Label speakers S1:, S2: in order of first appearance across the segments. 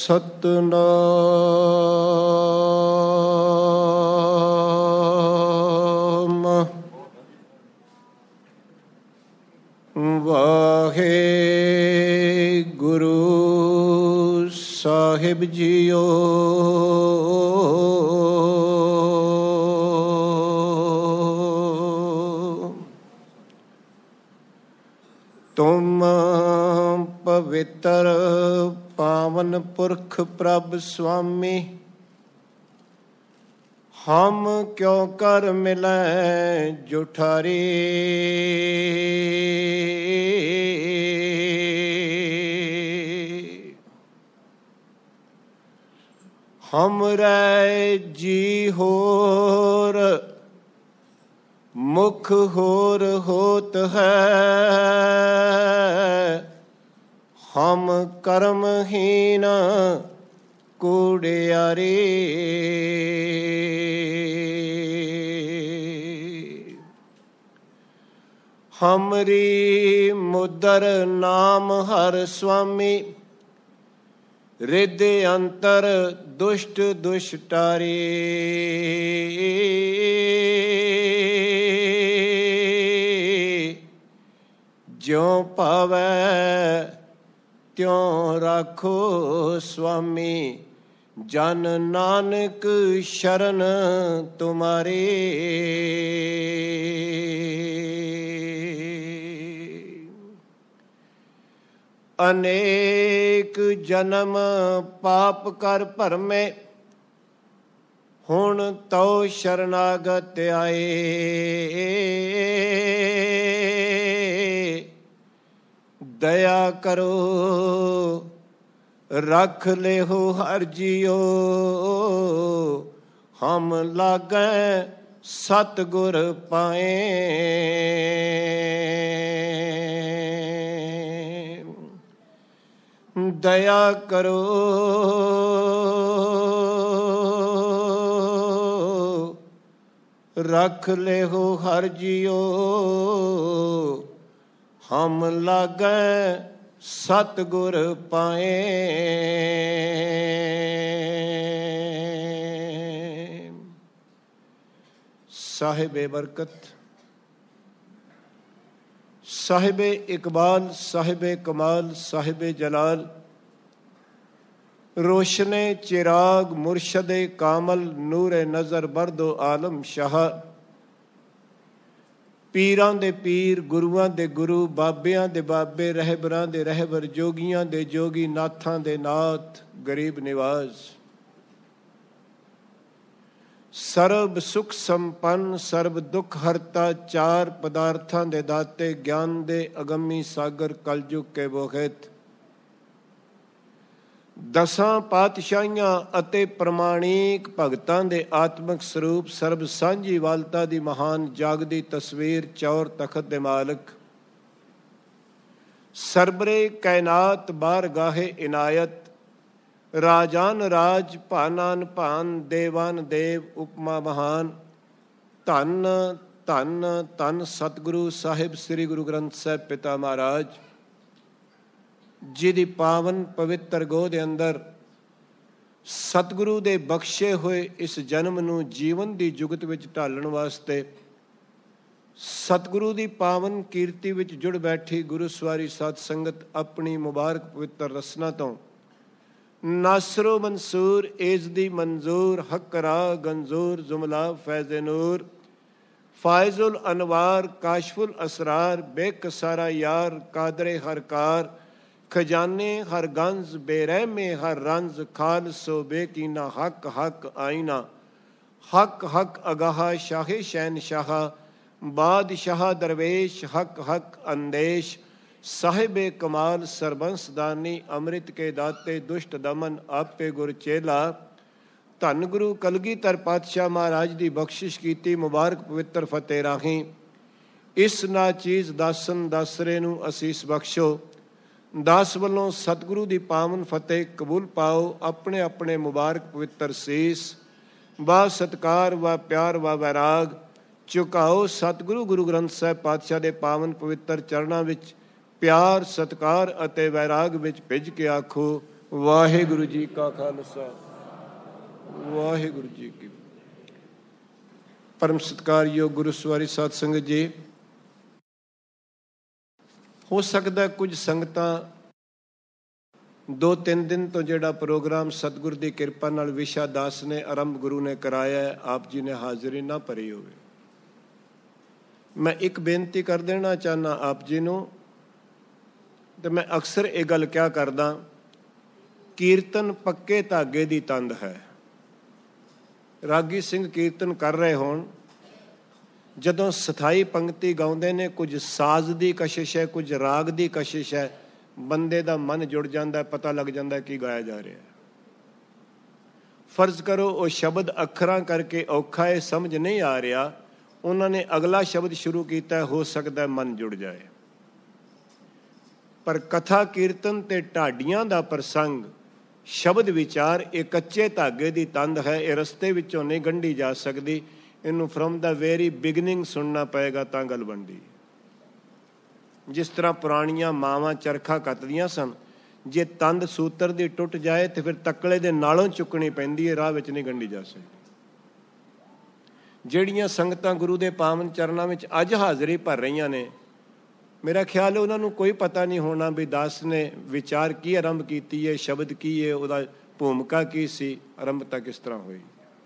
S1: ਸਤਿਨਾਮ ਵਾਹਿਗੁਰੂ ਸਾਹਿਬ JIO. ਤੁਮ ਪਵਿੱਤਰ ਪਾਵਨ ਪੁਰਖ ਪ੍ਰਭ ਸੁਆਮੀ, ਹਮ ਕਿਉ ਕਰ ਮਿਲੈ ਜੁਠਾਰੀ। ਹਮਰੇ ਜੀ ਹੋਰ ਮੁਖ ਹੋਰ ਹੋਤ ਹੈ, ਹਮ ਕਰਮਹੀਨ ਕੂੜਿਆਰੀ। ਹਮਰੀ ਮੁਦਰ ਨਾਮ ਹਰ ਸੁਆਮੀ, ਰਿਦ ਅੰਤਰ ਦੁਸ਼ਟ ਦੁਸ਼ਟਾਰੀ। ਜਿਉ ਭਾਵੈ ਤਿਉ ਰਾਖੋ ਸੁਆਮੀ, ਜਨ ਨਾਨਕ ਸ਼ਰਨ ਤੁਮਾਰੀ। ਅਨੇਕ ਜਨਮ ਪਾਪ ਕਰ ਭਰਮੇ, ਹੁਣ ਤਉ ਸ਼ਰਨਾਗਤ ਆਏ। ਦਇਆ ਕਰੋ ਰੱਖ ਲਿਹੋ ਹਰਿ ਜੀਓ, ਹਮ ਲਾਗੈ ਸਤਿਗੁਰ ਪਾਏ। ਦਇਆ ਕਰੋ ਰੱਖ ਲਿਹੋ ਹਰਿ ਜੀਓ, ਹਮ ਲਾਗੈ ਸਤਿਗੁਰ ਪਾਏ। ਸਾਹਿਬੇ ਬਰਕਤ, ਸਾਹਿਬੇ ਇਕਬਾਲ, ਸਾਹਿਬੇ ਕਮਾਲ, ਸਾਹਿਬੇ ਜਲਾਲ, ਰੋਸ਼ਨੇ ਚਿਰਾਗ ਮੁਰਸ਼ਦੇ ਕਾਮਲ, ਨੂਰੇ ਨਜ਼ਰ ਬਰਦੋ ਆਲਮ ਸ਼ਾਹ। ਪੀਰਾਂ ਦੇ ਪੀਰ, ਗੁਰੂਆਂ ਦੇ ਗੁਰੂ, ਬਾਬਿਆਂ ਦੇ ਬਾਬੇ, ਰਹਿਬਰਾਂ ਦੇ ਰਹਿਬਰ, ਜੋਗੀਆਂ ਦੇ ਜੋਗੀ, ਨਾਥਾਂ ਦੇ ਨਾਥ, ਗਰੀਬ ਨਿਵਾਜ਼। ਸਰਬ ਸੁਖ ਸੰਪੰਨ, ਸਰਬ ਦੁੱਖ ਹਰਤਾ, ਚਾਰ ਪਦਾਰਥਾਂ ਦੇ ਦਾਤੇ, ਗਿਆਨ ਦੇ ਅਗੰਮੀ ਸਾਗਰ, ਕਲਯੁਗ ਕੇ ਬੋਹਿਤ। ਦਸਾਂ ਪਾਤਸ਼ਾਹੀਆਂ ਅਤੇ ਪ੍ਰਮਾਣਿਕ ਭਗਤਾਂ ਦੇ ਆਤਮਿਕ ਸਰੂਪ, ਸਰਬ ਸਾਂਝੀ ਵਾਲਤਾ ਦੀ ਮਹਾਨ ਜਾਗਦੀ ਤਸਵੀਰ, ਚੌਰ ਤਖਤ ਦੇ ਮਾਲਕ, ਸਰਬਰੇ ਕਾਇਨਾਤ ਬਾਰਗਾਹੇ ਇਨਾਇਤ, ਰਾਜਾਨ ਰਾਜ, ਭਾਨਾਨ ਭਾਨ, ਦੇਵਾਨ ਦੇਵ, ਉਪਮਾ ਮਹਾਨ। ਧੰਨ ਧੰਨ ਧੰਨ ਸਤਿਗੁਰੂ ਸਾਹਿਬ ਸ੍ਰੀ ਗੁਰੂ ਗ੍ਰੰਥ ਸਾਹਿਬ ਪਿਤਾ ਮਹਾਰਾਜ, ਜਿਹਦੀ ਪਾਵਨ ਪਵਿੱਤਰ ਗੋਦ ਦੇ ਅੰਦਰ ਸਤਿਗੁਰੂ ਦੇ ਬਖਸ਼ੇ ਹੋਏ ਇਸ ਜਨਮ ਨੂੰ ਜੀਵਨ ਦੀ ਜੁਗਤ ਵਿੱਚ ਢਾਲਣ ਵਾਸਤੇ, ਸਤਿਗੁਰੂ ਦੀ ਪਾਵਨ ਕੀਰਤੀ ਵਿੱਚ ਜੁੜ ਬੈਠੀ ਗੁਰੂ ਸਵਾਰੀ ਸਾਧ ਸੰਗਤ ਆਪਣੀ ਮੁਬਾਰਕ ਪਵਿੱਤਰ ਰਸਨਾ ਤੋਂ ਨਾਸਰੋ ਮਨਸੂਰ ਏਜ਼ਦੀ ਮਨਜ਼ੂਰ, ਹਕਰਾ ਗੰਜ਼ੂਰ ਜੁਮਲਾ ਫੈਜ਼ ਨੂਰ, ਫਾਇਜ਼ੁਲ ਅਨਵਾਰ ਕਾਸ਼ਫੁਲ ਅਸਰਾਰ, ਬੇਕਸਾਰਾ ਯਾਰ ਕਾਦਰੇ ਹਰ ਕਾਰ, ਖਜ਼ਾਨੇ ਹਰ ਗੰਜ, ਬੇਰਹਿਮੇ ਹਰ ਰੰਜ, ਖਾਲਸੋ ਬੇਕੀਨਾ ਹੱਕ ਹੱਕ ਆਈਨਾ, ਹੱਕ ਹੱਕ ਅਗਾਹ ਸ਼ਾਹੇ ਸ਼ਹਿਨਸ਼ਾਹ, ਬਾਦਸ਼ਾਹ ਦਰਵੇਸ਼, ਹੱਕ ਹੱਕ ਅੰਦੇਸ਼, ਸਾਹਿਬੇ ਕਮਾਲ ਸਰਬੰਸ ਦਾਨੀ, ਅੰਮ੍ਰਿਤ ਕੇ ਦਾਤੇ, ਦੁਸ਼ਟ ਦਮਨ ਆਪੇ ਗੁਰ ਚੇਲਾ। ਧੰਨ ਗੁਰੂ ਕਲਗੀਧਰ ਪਾਤਸ਼ਾਹ ਮਹਾਰਾਜ ਦੀ ਬਖਸ਼ਿਸ਼ ਕੀਤੀ ਮੁਬਾਰਕ ਪਵਿੱਤਰ ਫਤਿਹ ਰਾਹੀਂ ਇਸ ਨਾਚੀਜ਼ ਦਾਸਨ ਦਾਸਰੇ ਨੂੰ ਅਸੀਸ ਬਖਸ਼ੋ। ਦਾਸ ਵੱਲੋਂ ਸਤਿਗੁਰੂ ਦੀ ਪਾਵਨ ਫਤਿਹ ਕਬੂਲ ਪਾਓ। ਆਪਣੇ ਆਪਣੇ ਮੁਬਾਰਕ ਪਵਿੱਤਰ ਸੀਸ ਬਾ ਸਤਿਕਾਰ ਵਾ ਪਿਆਰ ਵਾ ਵੈਰਾਗ ਝੁਕਾਓ ਸਤਿਗੁਰੂ ਗੁਰੂ ਗ੍ਰੰਥ ਸਾਹਿਬ ਪਾਤਸ਼ਾਹ ਦੇ ਪਾਵਨ ਪਵਿੱਤਰ ਚਰਨਾਂ ਵਿੱਚ ਪਿਆਰ, ਸਤਿਕਾਰ ਅਤੇ ਵੈਰਾਗ ਵਿੱਚ ਭਿੱਜ ਕੇ ਆਖੋ ਵਾਹਿਗੁਰੂ ਜੀ ਕਾ ਖਾਲਸਾ, ਵਾਹਿਗੁਰੂ ਜੀ ਕੀ। ਪਰਮ ਸਤਿਕਾਰਯੋਗ ਗੁਰੂ ਸਵਾਰੀ ਸਾਧ ਸੰਗਤ ਜੀ, ਹੋ ਸਕਦਾ ਕੁਝ ਸੰਗਤਾਂ 2-3 ਦਿਨ ਤੋਂ ਜਿਹੜਾ ਪ੍ਰੋਗਰਾਮ ਸਤਿਗੁਰ ਦੀ ਕਿਰਪਾ ਨਾਲ ਵਿਸ਼ਾ ਦਾਸ ਨੇ ਆਰੰਭ ਗੁਰੂ ਨੇ ਕਰਾਇਆ ਹੈ, ਆਪ ਜੀ ਨੇ ਹਾਜ਼ਰੀ ਨਾ ਭਰੀ ਹੋਵੇ। ਮੈਂ ਇੱਕ ਬੇਨਤੀ ਕਰ ਦੇਣਾ ਚਾਹੁੰਦਾ ਆਪ ਜੀ ਨੂੰ, ਤੇ ਮੈਂ ਅਕਸਰ ਇਹ ਗੱਲ ਕਿਹਾ ਕਰਦਾ, ਕੀਰਤਨ ਪੱਕੇ ਧਾਗੇ ਦੀ ਤੰਦ ਹੈ। ਰਾਗੀ ਸਿੰਘ ਕੀਰਤਨ ਕਰ ਰਹੇ ਹੋਣ, ਜਦੋਂ ਸਥਾਈ ਪੰਕਤੀ ਗਾਉਂਦੇ ਨੇ, ਕੁਝ ਸਾਜ਼ ਦੀ ਕਸ਼ਿਸ਼ ਹੈ, ਕੁਝ ਰਾਗ ਦੀ ਕਸ਼ਿਸ਼ ਹੈ, ਬੰਦੇ ਦਾ ਮਨ ਜੁੜ ਜਾਂਦਾ, ਪਤਾ ਲੱਗ ਜਾਂਦਾ ਕੀ ਗਾਇਆ ਜਾ ਰਿਹਾ ਹੈ। ਫਰਜ਼ ਕਰੋ ਉਹ ਸ਼ਬਦ ਅੱਖਰਾਂ ਕਰਕੇ ਔਖਾ ਹੈ, ਸਮਝ ਨਹੀਂ ਆ ਰਿਹਾ, ਉਹਨਾਂ ਨੇ ਅਗਲਾ ਸ਼ਬਦ ਸ਼ੁਰੂ ਕੀਤਾ, ਹੋ ਸਕਦਾ ਮਨ ਜੁੜ ਜਾਏ। ਪਰ ਕਥਾ ਕੀਰਤਨ ਤੇ ਢਾਡੀਆਂ ਦਾ ਪ੍ਰਸੰਗ, ਸ਼ਬਦ ਵਿਚਾਰ, ਇਹ ਕੱਚੇ ਧਾਗੇ ਦੀ ਤੰਦ ਹੈ, ਇਹ ਰਸਤੇ ਵਿੱਚੋਂ ਨਹੀਂ ਗੰਢੀ ਜਾ ਸਕਦੀ। ਇਹਨੂੰ ਫਰਮ ਦਾ ਵੈਰੀ ਬਿਗਨਿੰਗ ਸੁਣਨਾ ਪਏਗਾ ਤਾਂ ਗੱਲ ਬਣਦੀ। ਜਿਸ ਤਰ੍ਹਾਂ ਪੁਰਾਣੀਆਂ ਮਾਵਾਂ ਚਰਖਾ ਕੱਤਦੀਆਂ ਸਨ, ਜੇ ਤੰਦ ਸੂਤਰ ਦੀ ਟੁੱਟ ਜਾਏ ਤੇ ਫਿਰ ਤਕਲੇ ਦੇ ਨਾਲੋਂ ਚੁੱਕਣੀ ਪੈਂਦੀ ਹੈ, ਰਾਹ ਵਿੱਚ ਨਹੀਂ ਗੰਢੀ ਜਾ ਸਕਦੀ। ਜਿਹੜੀਆਂ ਸੰਗਤਾਂ ਗੁਰੂ ਦੇ ਪਾਵਨ ਚਰਨਾਂ ਵਿੱਚ ਅੱਜ ਹਾਜ਼ਰੀ ਭਰ ਰਹੀਆਂ ਨੇ, ਮੇਰਾ ਖਿਆਲ ਹੈ ਉਹਨਾਂ ਨੂੰ ਕੋਈ ਪਤਾ ਨਹੀਂ ਹੋਣਾ ਵੀ ਦਾਸ ਨੇ ਵਿਚਾਰ ਕੀ ਆਰੰਭ ਕੀਤੀ ਹੈ, ਸ਼ਬਦ ਕੀ ਹੈ, ਉਹਦਾ ਭੂਮਿਕਾ ਕੀ ਸੀ, ਆਰੰਭਤਾ ਕਿਸ ਤਰ੍ਹਾਂ ਹੋਈ।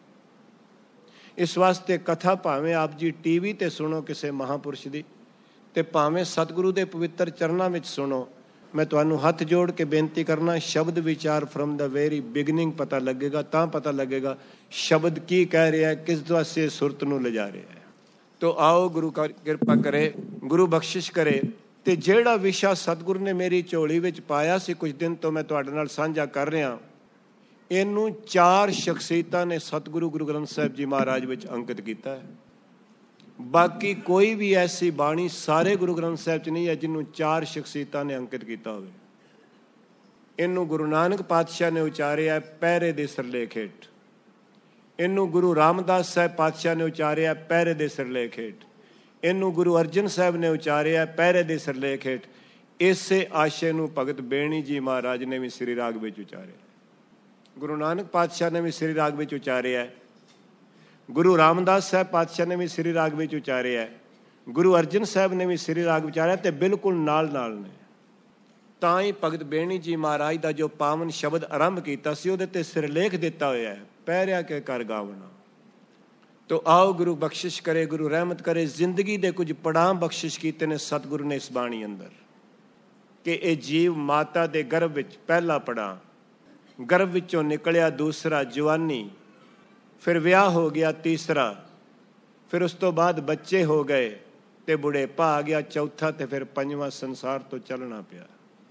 S1: ਇਸ ਵਾਸਤੇ ਕਥਾ ਭਾਵੇਂ ਆਪ ਜੀ ਟੀਵੀ ਤੇ ਸੁਣੋ ਕਿਸੇ ਮਹਾਂਪੁਰਸ਼ ਦੀ, ਤੇ ਭਾਵੇਂ ਸਤਿਗੁਰੂ ਦੇ ਪਵਿੱਤਰ ਚਰਨਾਂ ਵਿੱਚ ਸੁਣੋ, ਮੈਂ ਤੁਹਾਨੂੰ ਹੱਥ ਜੋੜ ਕੇ ਬੇਨਤੀ ਕਰਨਾ, ਸ਼ਬਦ ਵਿਚਾਰ ਫਰਮ ਦਾ ਵੈਰੀ ਬਿਗਨਿੰਗ ਪਤਾ ਲੱਗੇਗਾ, ਤਾਂ ਪਤਾ ਲੱਗੇਗਾ ਸ਼ਬਦ ਕੀ ਕਹਿ ਰਿਹਾ, ਕਿਸ ਪਾਸੇ ਸੁਰਤ ਨੂੰ ਲਿਜਾ ਰਿਹਾ ਹੈ। ਤੋ ਆਓ ਗੁਰੂ ਕਿਰਪਾ ਕਰੇ, ਗੁਰੂ ਬਖਸ਼ਿਸ਼ ਕਰੇ। ਤੇ ਜਿਹੜਾ ਵਿਸ਼ਾ ਸਤਿਗੁਰੂ ਨੇ ਮੇਰੀ ਝੋਲੀ ਵਿੱਚ ਪਾਇਆ ਸੀ, ਕੁਝ ਦਿਨ ਤੋਂ ਮੈਂ ਤੁਹਾਡੇ ਨਾਲ ਸਾਂਝਾ ਕਰ ਰਿਹਾ, ਇਹਨੂੰ 4 ਸ਼ਖਸੀਅਤਾਂ ਨੇ ਸਤਿਗੁਰੂ ਗੁਰੂ ਗ੍ਰੰਥ ਸਾਹਿਬ ਜੀ ਮਹਾਰਾਜ ਵਿੱਚ ਅੰਕਿਤ ਕੀਤਾ ਹੈ। ਬਾਕੀ ਕੋਈ ਵੀ ਐਸੀ ਬਾਣੀ ਸਾਰੇ ਗੁਰੂ ਗ੍ਰੰਥ ਸਾਹਿਬ 'ਚ ਨਹੀਂ ਹੈ ਜਿਹਨੂੰ 4 ਸ਼ਖਸੀਅਤਾਂ ਨੇ ਅੰਕਿਤ ਕੀਤਾ ਹੋਵੇ। ਇਹਨੂੰ ਗੁਰੂ ਨਾਨਕ ਪਾਤਸ਼ਾਹ ਨੇ ਉਚਾਰਿਆ ਪਹਿਰੇ ਦੇ ਸਿਰਲੇਖ ਹੇਠ, ਇਹਨੂੰ ਗੁਰੂ ਰਾਮਦਾਸ ਸਾਹਿਬ ਪਾਤਸ਼ਾਹ ਨੇ ਉਚਾਰਿਆ ਪਹਿਰੇ ਦੇ ਸਿਰਲੇਖ ਹੇਠ, ਇਹਨੂੰ ਗੁਰੂ ਅਰਜਨ ਸਾਹਿਬ ਨੇ ਉਚਾਰਿਆ ਪਹਿਰੇ ਦੇ ਸਿਰਲੇਖ ਹੇਠ। ਇਸੇ ਆਸ਼ੇ ਨੂੰ ਭਗਤ ਬੇਣੀ ਜੀ ਮਹਾਰਾਜ ਨੇ ਵੀ ਸ੍ਰੀ ਰਾਗ ਵਿੱਚ ਉਚਾਰਿਆ, ਗੁਰੂ ਨਾਨਕ ਪਾਤਸ਼ਾਹ ਨੇ ਵੀ ਸ੍ਰੀ ਰਾਗ ਵਿੱਚ ਉਚਾਰਿਆ, ਗੁਰੂ ਰਾਮਦਾਸ ਸਾਹਿਬ ਪਾਤਸ਼ਾਹ ਨੇ ਵੀ ਸ੍ਰੀ ਰਾਗ ਵਿੱਚ ਉਚਾਰਿਆ, ਗੁਰੂ ਅਰਜਨ ਸਾਹਿਬ ਨੇ ਵੀ ਸ੍ਰੀ ਰਾਗ ਉਚਾਰਿਆ, ਤੇ ਬਿਲਕੁਲ ਨਾਲ ਨਾਲ ਨੇ। ਤਾਂ ਹੀ ਭਗਤ ਬੇਣੀ ਜੀ ਮਹਾਰਾਜ ਦਾ ਜੋ ਪਾਵਨ ਸ਼ਬਦ ਆਰੰਭ ਕੀਤਾ ਸੀ, ਉਹਦੇ ਤੇ ਸਿਰਲੇਖ ਦਿੱਤਾ ਹੋਇਆ ਹੈ, ਪਹਿਰਿਆ ਕੇ ਕਰ ਗਾਵਣਾ। ਤੋ ਆਓ ਗੁਰੂ ਬਖਸ਼ਿਸ਼ ਕਰੇ, ਗੁਰੂ ਰਹਿਮਤ ਕਰੇ। ਜ਼ਿੰਦਗੀ ਦੇ ਕੁਝ ਪੜਾਅ ਬਖਸ਼ਿਸ਼ ਕੀਤੇ ਨੇ ਸਤਿਗੁਰੂ ਨੇ ਇਸ ਬਾਣੀ ਅੰਦਰ, ਕਿ ਇਹ ਜੀਵ ਮਾਤਾ ਦੇ ਗਰਭ ਵਿੱਚ ਪਹਿਲਾ ਪੜਾਅ, ਗਰਭ ਵਿੱਚੋਂ ਨਿਕਲਿਆ ਦੂਸਰਾ ਜਵਾਨੀ, ਫਿਰ ਵਿਆਹ ਹੋ ਗਿਆ ਤੀਸਰਾ, ਫਿਰ ਉਸ ਤੋਂ ਬਾਅਦ ਬੱਚੇ ਹੋ ਗਏ ਤੇ ਬੁਢੇਪਾ ਆ ਗਿਆ ਚੌਥਾ, ਤੇ ਫਿਰ ਪੰਜਵਾਂ ਸੰਸਾਰ ਤੋਂ ਚੱਲਣਾ ਪਿਆ।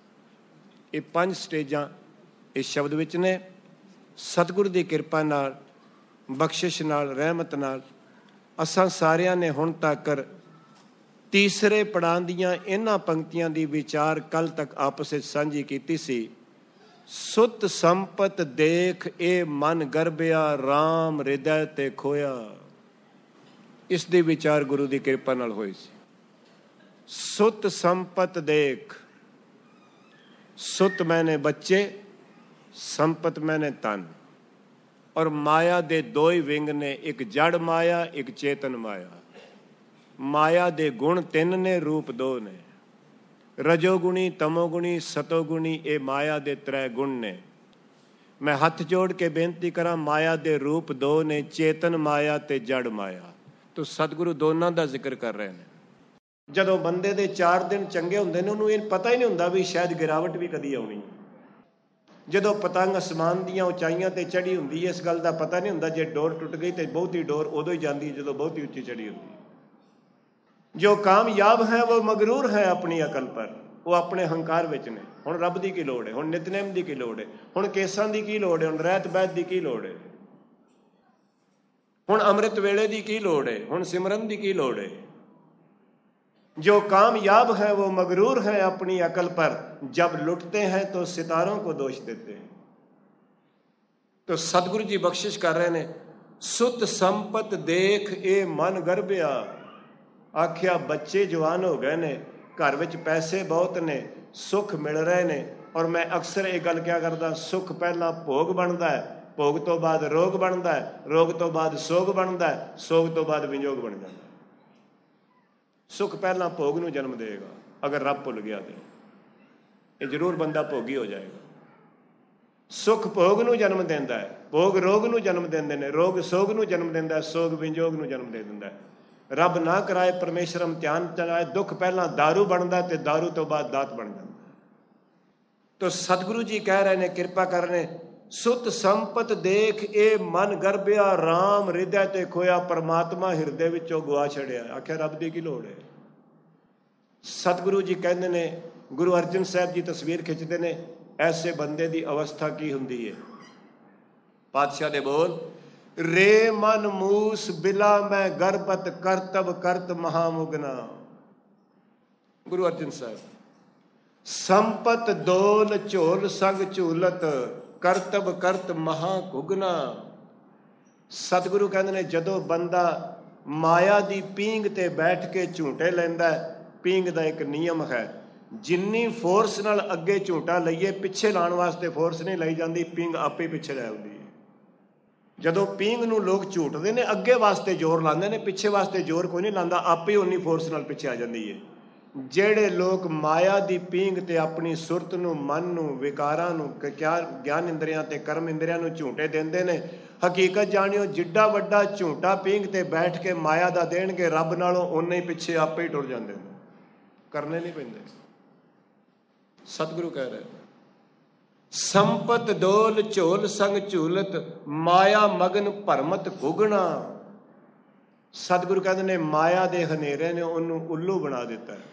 S1: ਇਹ 5 ਸਟੇਜਾਂ ਇਸ ਸ਼ਬਦ ਵਿੱਚ ਨੇ। ਸਤਿਗੁਰੂ ਦੀ ਕਿਰਪਾ ਨਾਲ, ਬਖਸ਼ਿਸ਼ ਨਾਲ, ਰਹਿਮਤ ਨਾਲ ਅਸਾਂ ਸਾਰਿਆਂ ਨੇ ਹੁਣ ਤੱਕ ਤੀਸਰੇ ਪੜਾਅ ਦੀਆਂ ਇਹਨਾਂ ਪੰਕਤੀਆਂ ਦੀ ਵਿਚਾਰ ਕੱਲ੍ਹ ਤੱਕ ਆਪਸ ਵਿੱਚ ਸਾਂਝੀ ਕੀਤੀ ਸੀ। ਸੁਤ ਸੰਪਤ ਦੇਖ ਇਹ ਮਨ ਗਰਬਿਆ, ਰਾਮ ਹਿਰਦੈ ਤੇ ਖੋਇਆ। ਇਸ ਦੀ ਵਿਚਾਰ ਗੁਰੂ ਦੀ ਕਿਰਪਾ ਨਾਲ ਹੋਈ ਸੀ। ਸੁਤ ਸੰਪਤ ਦੇਖ, ਸੁਤ ਮੈਨੇ ਬੱਚੇ, ਸੰਪਤ ਮੈਨੇ ਤਨ। ਔਰ ਮਾਇਆ ਦੇ 2 ਹੀ ਵਿੰਗ ਨੇ, ਇੱਕ ਜੜ ਮਾਇਆ, ਇੱਕ ਚੇਤਨ ਮਾਇਆ। ਮਾਇਆ ਦੇ ਗੁਣ 3 ਨੇ, ਰੂਪ 2 ਨੇ। ਰਜੋਗੁਣੀ, ਤਮੋਗੁਣੀ, ਸਤੋਗੁਣੀ, ਇਹ ਮਾਇਆ ਦੇ 3 ਗੁਣ ਨੇ। ਮੈਂ ਹੱਥ ਜੋੜ ਕੇ ਬੇਨਤੀ ਕਰਾਂ, ਮਾਇਆ ਦੇ ਰੂਪ 2 ਨੇ, ਚੇਤਨ ਮਾਇਆ ਤੇ ਜੜ ਮਾਇਆ। ਤੋ ਸਤਿਗੁਰੂ ਦੋਨਾਂ ਦਾ ਜ਼ਿਕਰ ਕਰ ਰਹੇ ਨੇ। ਜਦੋਂ ਬੰਦੇ ਦੇ 4 ਦਿਨ ਚੰਗੇ ਹੁੰਦੇ ਨੇ, ਉਹਨੂੰ ਇਹ ਪਤਾ ਹੀ ਨਹੀਂ ਹੁੰਦਾ ਵੀ ਸ਼ਾਇਦ ਗਿਰਾਵਟ ਵੀ ਕਦੀ ਆਉਣੀ। ਜਦੋਂ ਪਤੰਗ ਅਸਮਾਨ ਦੀਆਂ ਉਚਾਈਆਂ ਤੇ ਚੜੀ ਹੁੰਦੀ ਹੈ, ਇਸ ਗੱਲ ਦਾ ਪਤਾ ਨਹੀਂ ਹੁੰਦਾ। ਜੇ ਡੋਰ ਟੁੱਟ ਗਈ ਤੇ ਬਹੁਤੀ ਡੋਰ ਉਦੋਂ ਹੀ ਜਾਂਦੀ ਜਦੋਂ ਬਹੁਤੀ ਉੱਚੀ ਚੜੀ ਹੁੰਦੀ। ਜੋ ਕਾਮਯਾਬ ਹੈ ਉਹ ਮਗਰੂਰ ਹੈ ਆਪਣੀ ਅਕਲ ਪਰ, ਉਹ ਆਪਣੇ ਹੰਕਾਰ ਵਿੱਚ ਨੇ। ਹੁਣ ਰੱਬ ਦੀ ਕੀ ਲੋੜ ਹੈ, ਹੁਣ ਨਿਤਨੇਮ ਦੀ ਕੀ ਲੋੜ ਹੈ, ਹੁਣ ਕੇਸਾਂ ਦੀ ਕੀ ਲੋੜ ਹੈ, ਹੁਣ ਰਹਿਤ ਬਹਿਤ ਦੀ ਕੀ ਲੋੜ ਹੈ, ਹੁਣ ਅੰਮ੍ਰਿਤ ਵੇਲੇ ਦੀ ਕੀ ਲੋੜ ਹੈ, ਹੁਣ ਸਿਮਰਨ ਦੀ ਕੀ ਲੋੜ ਹੈ। जो कामयाब है वो मगरूर है अपनी अकल पर, जब लुटते हैं तो सितारों को दोष देते हैं। तो सतगुरु जी बख्शिश कर रहे ने, सुत संपत देख ए मन गरबिया। आख्या बच्चे जवान हो गए ने, घर विच पैसे बहुत ने, सुख मिल रहे ने, ਔਰ ਮੈਂ ਅਕਸਰ ਇਹ ਗੱਲ ਕਿਹਾ ਕਰਦਾ, ਸੁੱਖ ਪਹਿਲਾਂ ਭੋਗ ਬਣਦਾ ਹੈ, ਭੋਗ ਤੋਂ ਬਾਅਦ ਰੋਗ ਬਣਦਾ ਹੈ, ਰੋਗ ਤੋਂ ਬਾਅਦ ਸੋਗ ਬਣਦਾ ਹੈ, ਸੋਗ ਤੋਂ ਬਾਅਦ ਵਿਜੋਗ ਬਣ ਜਾਂਦਾ। ਸੁੱਖ ਪਹਿਲਾਂ ਭੋਗ ਨੂੰ ਜਨਮ ਦੇਗਾ, ਅਗਰ ਰੱਬ ਭੁੱਲ ਗਿਆ ਤੇ ਇਹ ਜ਼ਰੂਰ ਬੰਦਾ ਭੋਗੀ ਹੋ ਜਾਏਗਾ। ਸੁੱਖ ਭੋਗ ਨੂੰ ਜਨਮ ਦਿੰਦਾ ਹੈ, ਭੋਗ ਰੋਗ ਨੂੰ ਜਨਮ ਦਿੰਦੇ ਨੇ, ਰੋਗ ਸੋਗ ਨੂੰ ਜਨਮ ਦਿੰਦਾ ਹੈ, ਸੋਗ ਵਿਜੋਗ ਨੂੰ ਜਨਮ ਦੇ ਦਿੰਦਾ ਹੈ। ਰੱਬ ਨਾ ਕਰਾਏ, ਪਰਮੇਸ਼ਰ ਇਮਤਿਹਾਨ ਚਲਾਏ, ਦੁੱਖ ਪਹਿਲਾਂ ਦਾਰੂ ਬਣਦਾ ਤੇ ਦਾਰੂ ਤੋਂ ਬਾਅਦ ਦਾਤ ਬਣ ਜਾਂਦਾ। ਤੋ ਸਤਿਗੁਰੂ ਜੀ ਕਹਿ ਰਹੇ ਨੇ, ਕਿਰਪਾ ਕਰ ਰਹੇ ਨੇ, ਸੁਤ ਸੰਪਤ ਦੇਖ ਇਹ ਮਨ ਗਰਭਿਆ, ਰਾਮ ਹਿਰਦੈ ਤੇ ਖੋਇਆ, ਪਰਮਾਤਮਾ ਹਿਰਦੇ ਵਿੱਚੋਂ ਗਵਾ ਛੜਿਆ। ਆਖਿਆ ਰੱਬ ਦੀ ਕੀ ਲੋੜ ਹੈ। ਸਤਿਗੁਰੂ ਜੀ ਕਹਿੰਦੇ ਨੇ, ਗੁਰੂ ਅਰਜਨ ਸਾਹਿਬ ਜੀ ਤਸਵੀਰ ਖਿੱਚਦੇ ਨੇ, ਐਸੇ ਬੰਦੇ ਦੀ ਅਵਸਥਾ ਕੀ ਹੁੰਦੀ ਹੈ। ਪਾਤਸ਼ਾਹ ਦੇ ਬੋਲ, ਰੇ ਮਨ ਮੂਸ ਬਿਲਾ ਮੈਂ ਗਰਭਤ, ਕਰਤਬ ਕਰਤ ਮਹਾਮੁਗਨਾ। ਗੁਰੂ ਅਰਜਨ ਸਾਹਿਬ, ਸੰਪਤ ਦੋਲ ਝੋਲ ਸੰਗ ਝੂਲਤ, ਕਰਤਬ ਕਰਤ ਮਹਾ ਘੁਗਨਾ। ਸਤਿਗੁਰੂ ਕਹਿੰਦੇ ਨੇ, ਜਦੋਂ ਬੰਦਾ ਮਾਇਆ ਦੀ ਪੀਂਘ ਤੇ ਬੈਠ ਕੇ ਝੂਟੇ ਲੈਂਦਾ, ਪੀਂਘ ਦਾ ਇੱਕ ਨਿਯਮ ਹੈ, ਜਿੰਨੀ ਫੋਰਸ ਨਾਲ ਅੱਗੇ ਝੂਟਾ ਲਈਏ, ਪਿੱਛੇ ਲਾਉਣ ਵਾਸਤੇ ਫੋਰਸ ਨਹੀਂ ਲਈ ਜਾਂਦੀ, ਪੀਂਘ ਆਪੇ ਪਿੱਛੇ ਲੈ ਆਉਂਦੀ ਹੈ। ਜਦੋਂ ਪੀਂਘ ਨੂੰ ਲੋਕ ਝੂਟਦੇ ਨੇ, ਅੱਗੇ ਵਾਸਤੇ ਜ਼ੋਰ ਲਾਉਂਦੇ ਨੇ, ਪਿੱਛੇ ਵਾਸਤੇ ਜ਼ੋਰ ਕੋਈ ਨਹੀਂ ਲਾਉਂਦਾ, ਆਪੇ ਉਨੀ ਫੋਰਸ ਨਾਲ ਪਿੱਛੇ ਆ ਜਾਂਦੀ ਹੈ। ਜਿਹੜੇ ਲੋਕ ਮਾਇਆ ਦੀ ਪੀਂਘ ਤੇ ਆਪਣੀ ਸੁਰਤ ਨੂੰ, ਮਨ ਨੂੰ, ਵਿਕਾਰਾਂ ਨੂੰ, ਗਿਆਨ ਇੰਦਰੀਆਂ ਤੇ ਕਰਮ ਇੰਦਰੀਆਂ ਨੂੰ ਝੂਟੇ ਦਿੰਦੇ ਨੇ, ਹਕੀਕਤ ਜਾਣਿਓ, ਜਿੱਡਾ ਵੱਡਾ ਝੂਟਾ ਪੀਂਘ ਤੇ ਬੈਠ ਕੇ ਮਾਇਆ ਦਾ ਦੇਣਗੇ, ਰੱਬ ਨਾਲੋਂ ਓਨੇ ਹੀ ਪਿੱਛੇ ਆਪੇ ਹੀ ਟੁਰ ਜਾਂਦੇ ਨੇ, ਕਰਨੇ ਨਹੀਂ ਪੈਂਦੇ। ਸਤਿਗੁਰੂ ਕਹਿ ਰਹੇ, ਸੰਪਤ ਦੋਲ ਝੋਲ ਸੰਗ ਝੂਲਤ, ਮਾਇਆ ਮਗਨ ਭਰਮਤ ਘੁਗਣਾ। ਸਤਿਗੁਰੂ ਕਹਿੰਦੇ ਨੇ, ਮਾਇਆ ਦੇ ਹਨੇਰੇ ਨੇ ਉਹਨੂੰ ਉੱਲੂ ਬਣਾ ਦਿੱਤਾ ਹੈ।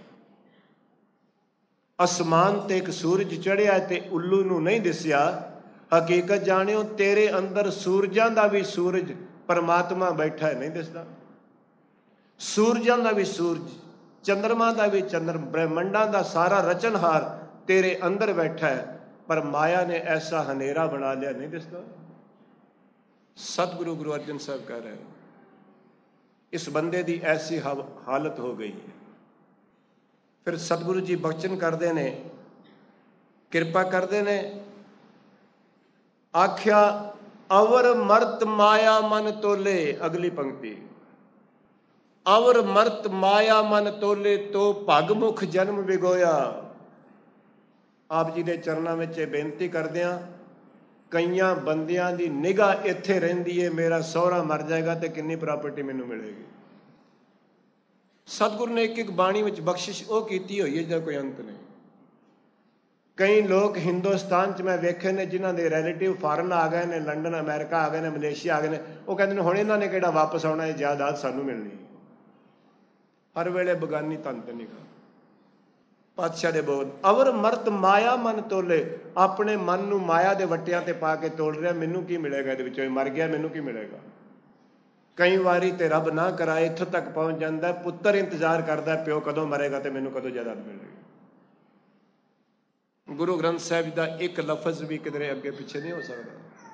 S1: ਅਸਮਾਨ ਤੇ ਇੱਕ ਸੂਰਜ ਚੜ੍ਹਿਆ ਤੇ ਉੱਲੂ ਨੂੰ ਨਹੀਂ ਦਿਸਿਆ। ਹਕੀਕਤ ਜਾਣਿਓ, ਤੇਰੇ ਅੰਦਰ ਸੂਰਜਾਂ ਦਾ ਵੀ ਸੂਰਜ ਪਰਮਾਤਮਾ ਬੈਠਾ ਹੈ, ਨਹੀਂ ਦਿਸਦਾ। ਸੂਰਜਾਂ ਦਾ ਵੀ ਸੂਰਜ, ਚੰਦਰਮਾ ਦਾ ਵੀ ਚੰਦਰ, ਬ੍ਰਹਿਮੰਡਾਂ ਦਾ ਸਾਰਾ ਰਚਨਹਾਰ ਤੇਰੇ ਅੰਦਰ ਬੈਠਾ ਹੈ, ਪਰ ਮਾਇਆ ਨੇ ਐਸਾ ਹਨੇਰਾ ਬਣਾ ਲਿਆ, ਨਹੀਂ ਦਿਸਦਾ। ਸਤਿਗੁਰੂ ਗੁਰੂ ਅਰਜਨ ਸਾਹਿਬ ਕਹਿ ਰਹੇ, ਇਸ ਬੰਦੇ ਦੀ ਐਸੀ ਹਾਲਤ ਹੋ ਗਈ ਹੈ। ਫਿਰ ਸਤਿਗੁਰੂ ਜੀ ਬਚਨ ਕਰਦੇ ਨੇ, ਕਿਰਪਾ ਕਰਦੇ ਨੇ, ਆਖਿਆ ਅਵਰ ਮਰਤ ਮਾਇਆ ਮਨ ਤੋਲੇ। ਅਗਲੀ ਪੰਕਤੀ, ਅਵਰ ਮਰਤ ਮਾਇਆ ਮਨ ਤੋਲੇ, ਤੋ ਭਗ ਮੁਖ ਜਨਮ ਵਿਗੋਇਆ। ਆਪ ਜੀ ਦੇ ਚਰਨਾਂ ਵਿੱਚ ਇਹ ਬੇਨਤੀ ਕਰਦੇ ਹਾਂ, ਕਈਆਂ ਬੰਦਿਆਂ ਦੀ ਨਿਗਾਹ ਇੱਥੇ ਰਹਿੰਦੀ ਹੈ, ਮੇਰਾ ਸਹੁਰਾ ਮਰ ਜਾਏਗਾ ਤੇ ਕਿੰਨੀ ਪ੍ਰਾਪਰਟੀ ਮੈਨੂੰ ਮਿਲੇਗੀ। ਸਤਿਗੁਰੂ ਨੇ ਇੱਕ ਇੱਕ ਬਾਣੀ ਵਿੱਚ ਬਖਸ਼ਿਸ਼ ਉਹ ਕੀਤੀ ਹੋਈ ਹੈ ਜਿਹਦਾ ਕੋਈ ਅੰਤ ਨਹੀਂ। ਕਈ ਲੋਕ ਹਿੰਦੁਸਤਾਨ 'ਚ ਮੈਂ ਵੇਖੇ ਨੇ, ਜਿਨ੍ਹਾਂ ਦੇ ਰਿਲੇਟਿਵ ਫਾਰਨ ਆ ਗਏ ਨੇ, ਲੰਡਨ, ਅਮਰੀਕਾ ਆ ਗਏ ਨੇ, ਮਲੇਸ਼ੀਆ ਆ ਗਏ ਨੇ, ਉਹ ਕਹਿੰਦੇ ਨੇ ਹੁਣ ਇਹਨਾਂ ਨੇ ਕਿਹੜਾ ਵਾਪਸ ਆਉਣਾ, ਇਹ ਜਾਇਦਾਦ ਸਾਨੂੰ ਮਿਲਣੀ। ਹਰ ਵੇਲੇ ਬਗਾਨੀ ਤਨ ਤੇ ਨਿਗਾਹ। ਪਾਤਸ਼ਾਹ ਦੇ ਬੋਲ, ਅਵਰ ਮਰਤ ਮਾਇਆ ਮਨ ਤੋਲੇ, ਆਪਣੇ ਮਨ ਨੂੰ ਮਾਇਆ ਦੇ ਵੱਟਿਆਂ ਤੇ ਪਾ ਕੇ ਤੋਲ ਰਿਹਾ, ਮੈਨੂੰ ਕੀ ਮਿਲੇਗਾ ਇਹਦੇ ਵਿੱਚੋਂ, ਮਰ ਗਿਆ ਮੈਨੂੰ ਕੀ ਮਿਲੇਗਾ। ਕਈ ਵਾਰੀ ਤੇ ਰੱਬ ਨਾ ਕਰਾਏ ਇੱਥੋਂ ਤੱਕ ਪਹੁੰਚ ਜਾਂਦਾ, ਪੁੱਤਰ ਇੰਤਜ਼ਾਰ ਕਰਦਾ, ਪਿਓ ਕਦੋਂ ਮਰੇਗਾ ਤੇ ਮੈਨੂੰ ਕਦੋਂ ਜਾਇਦਾਦ ਮਿਲੇਗੀ। ਗੁਰੂ ਗ੍ਰੰਥ ਸਾਹਿਬ ਦਾ ਇੱਕ ਲਫ਼ਜ਼ ਵੀ ਕਿਧਰੇ ਅੱਗੇ ਪਿੱਛੇ ਨਹੀਂ ਹੋ ਸਕਦਾ,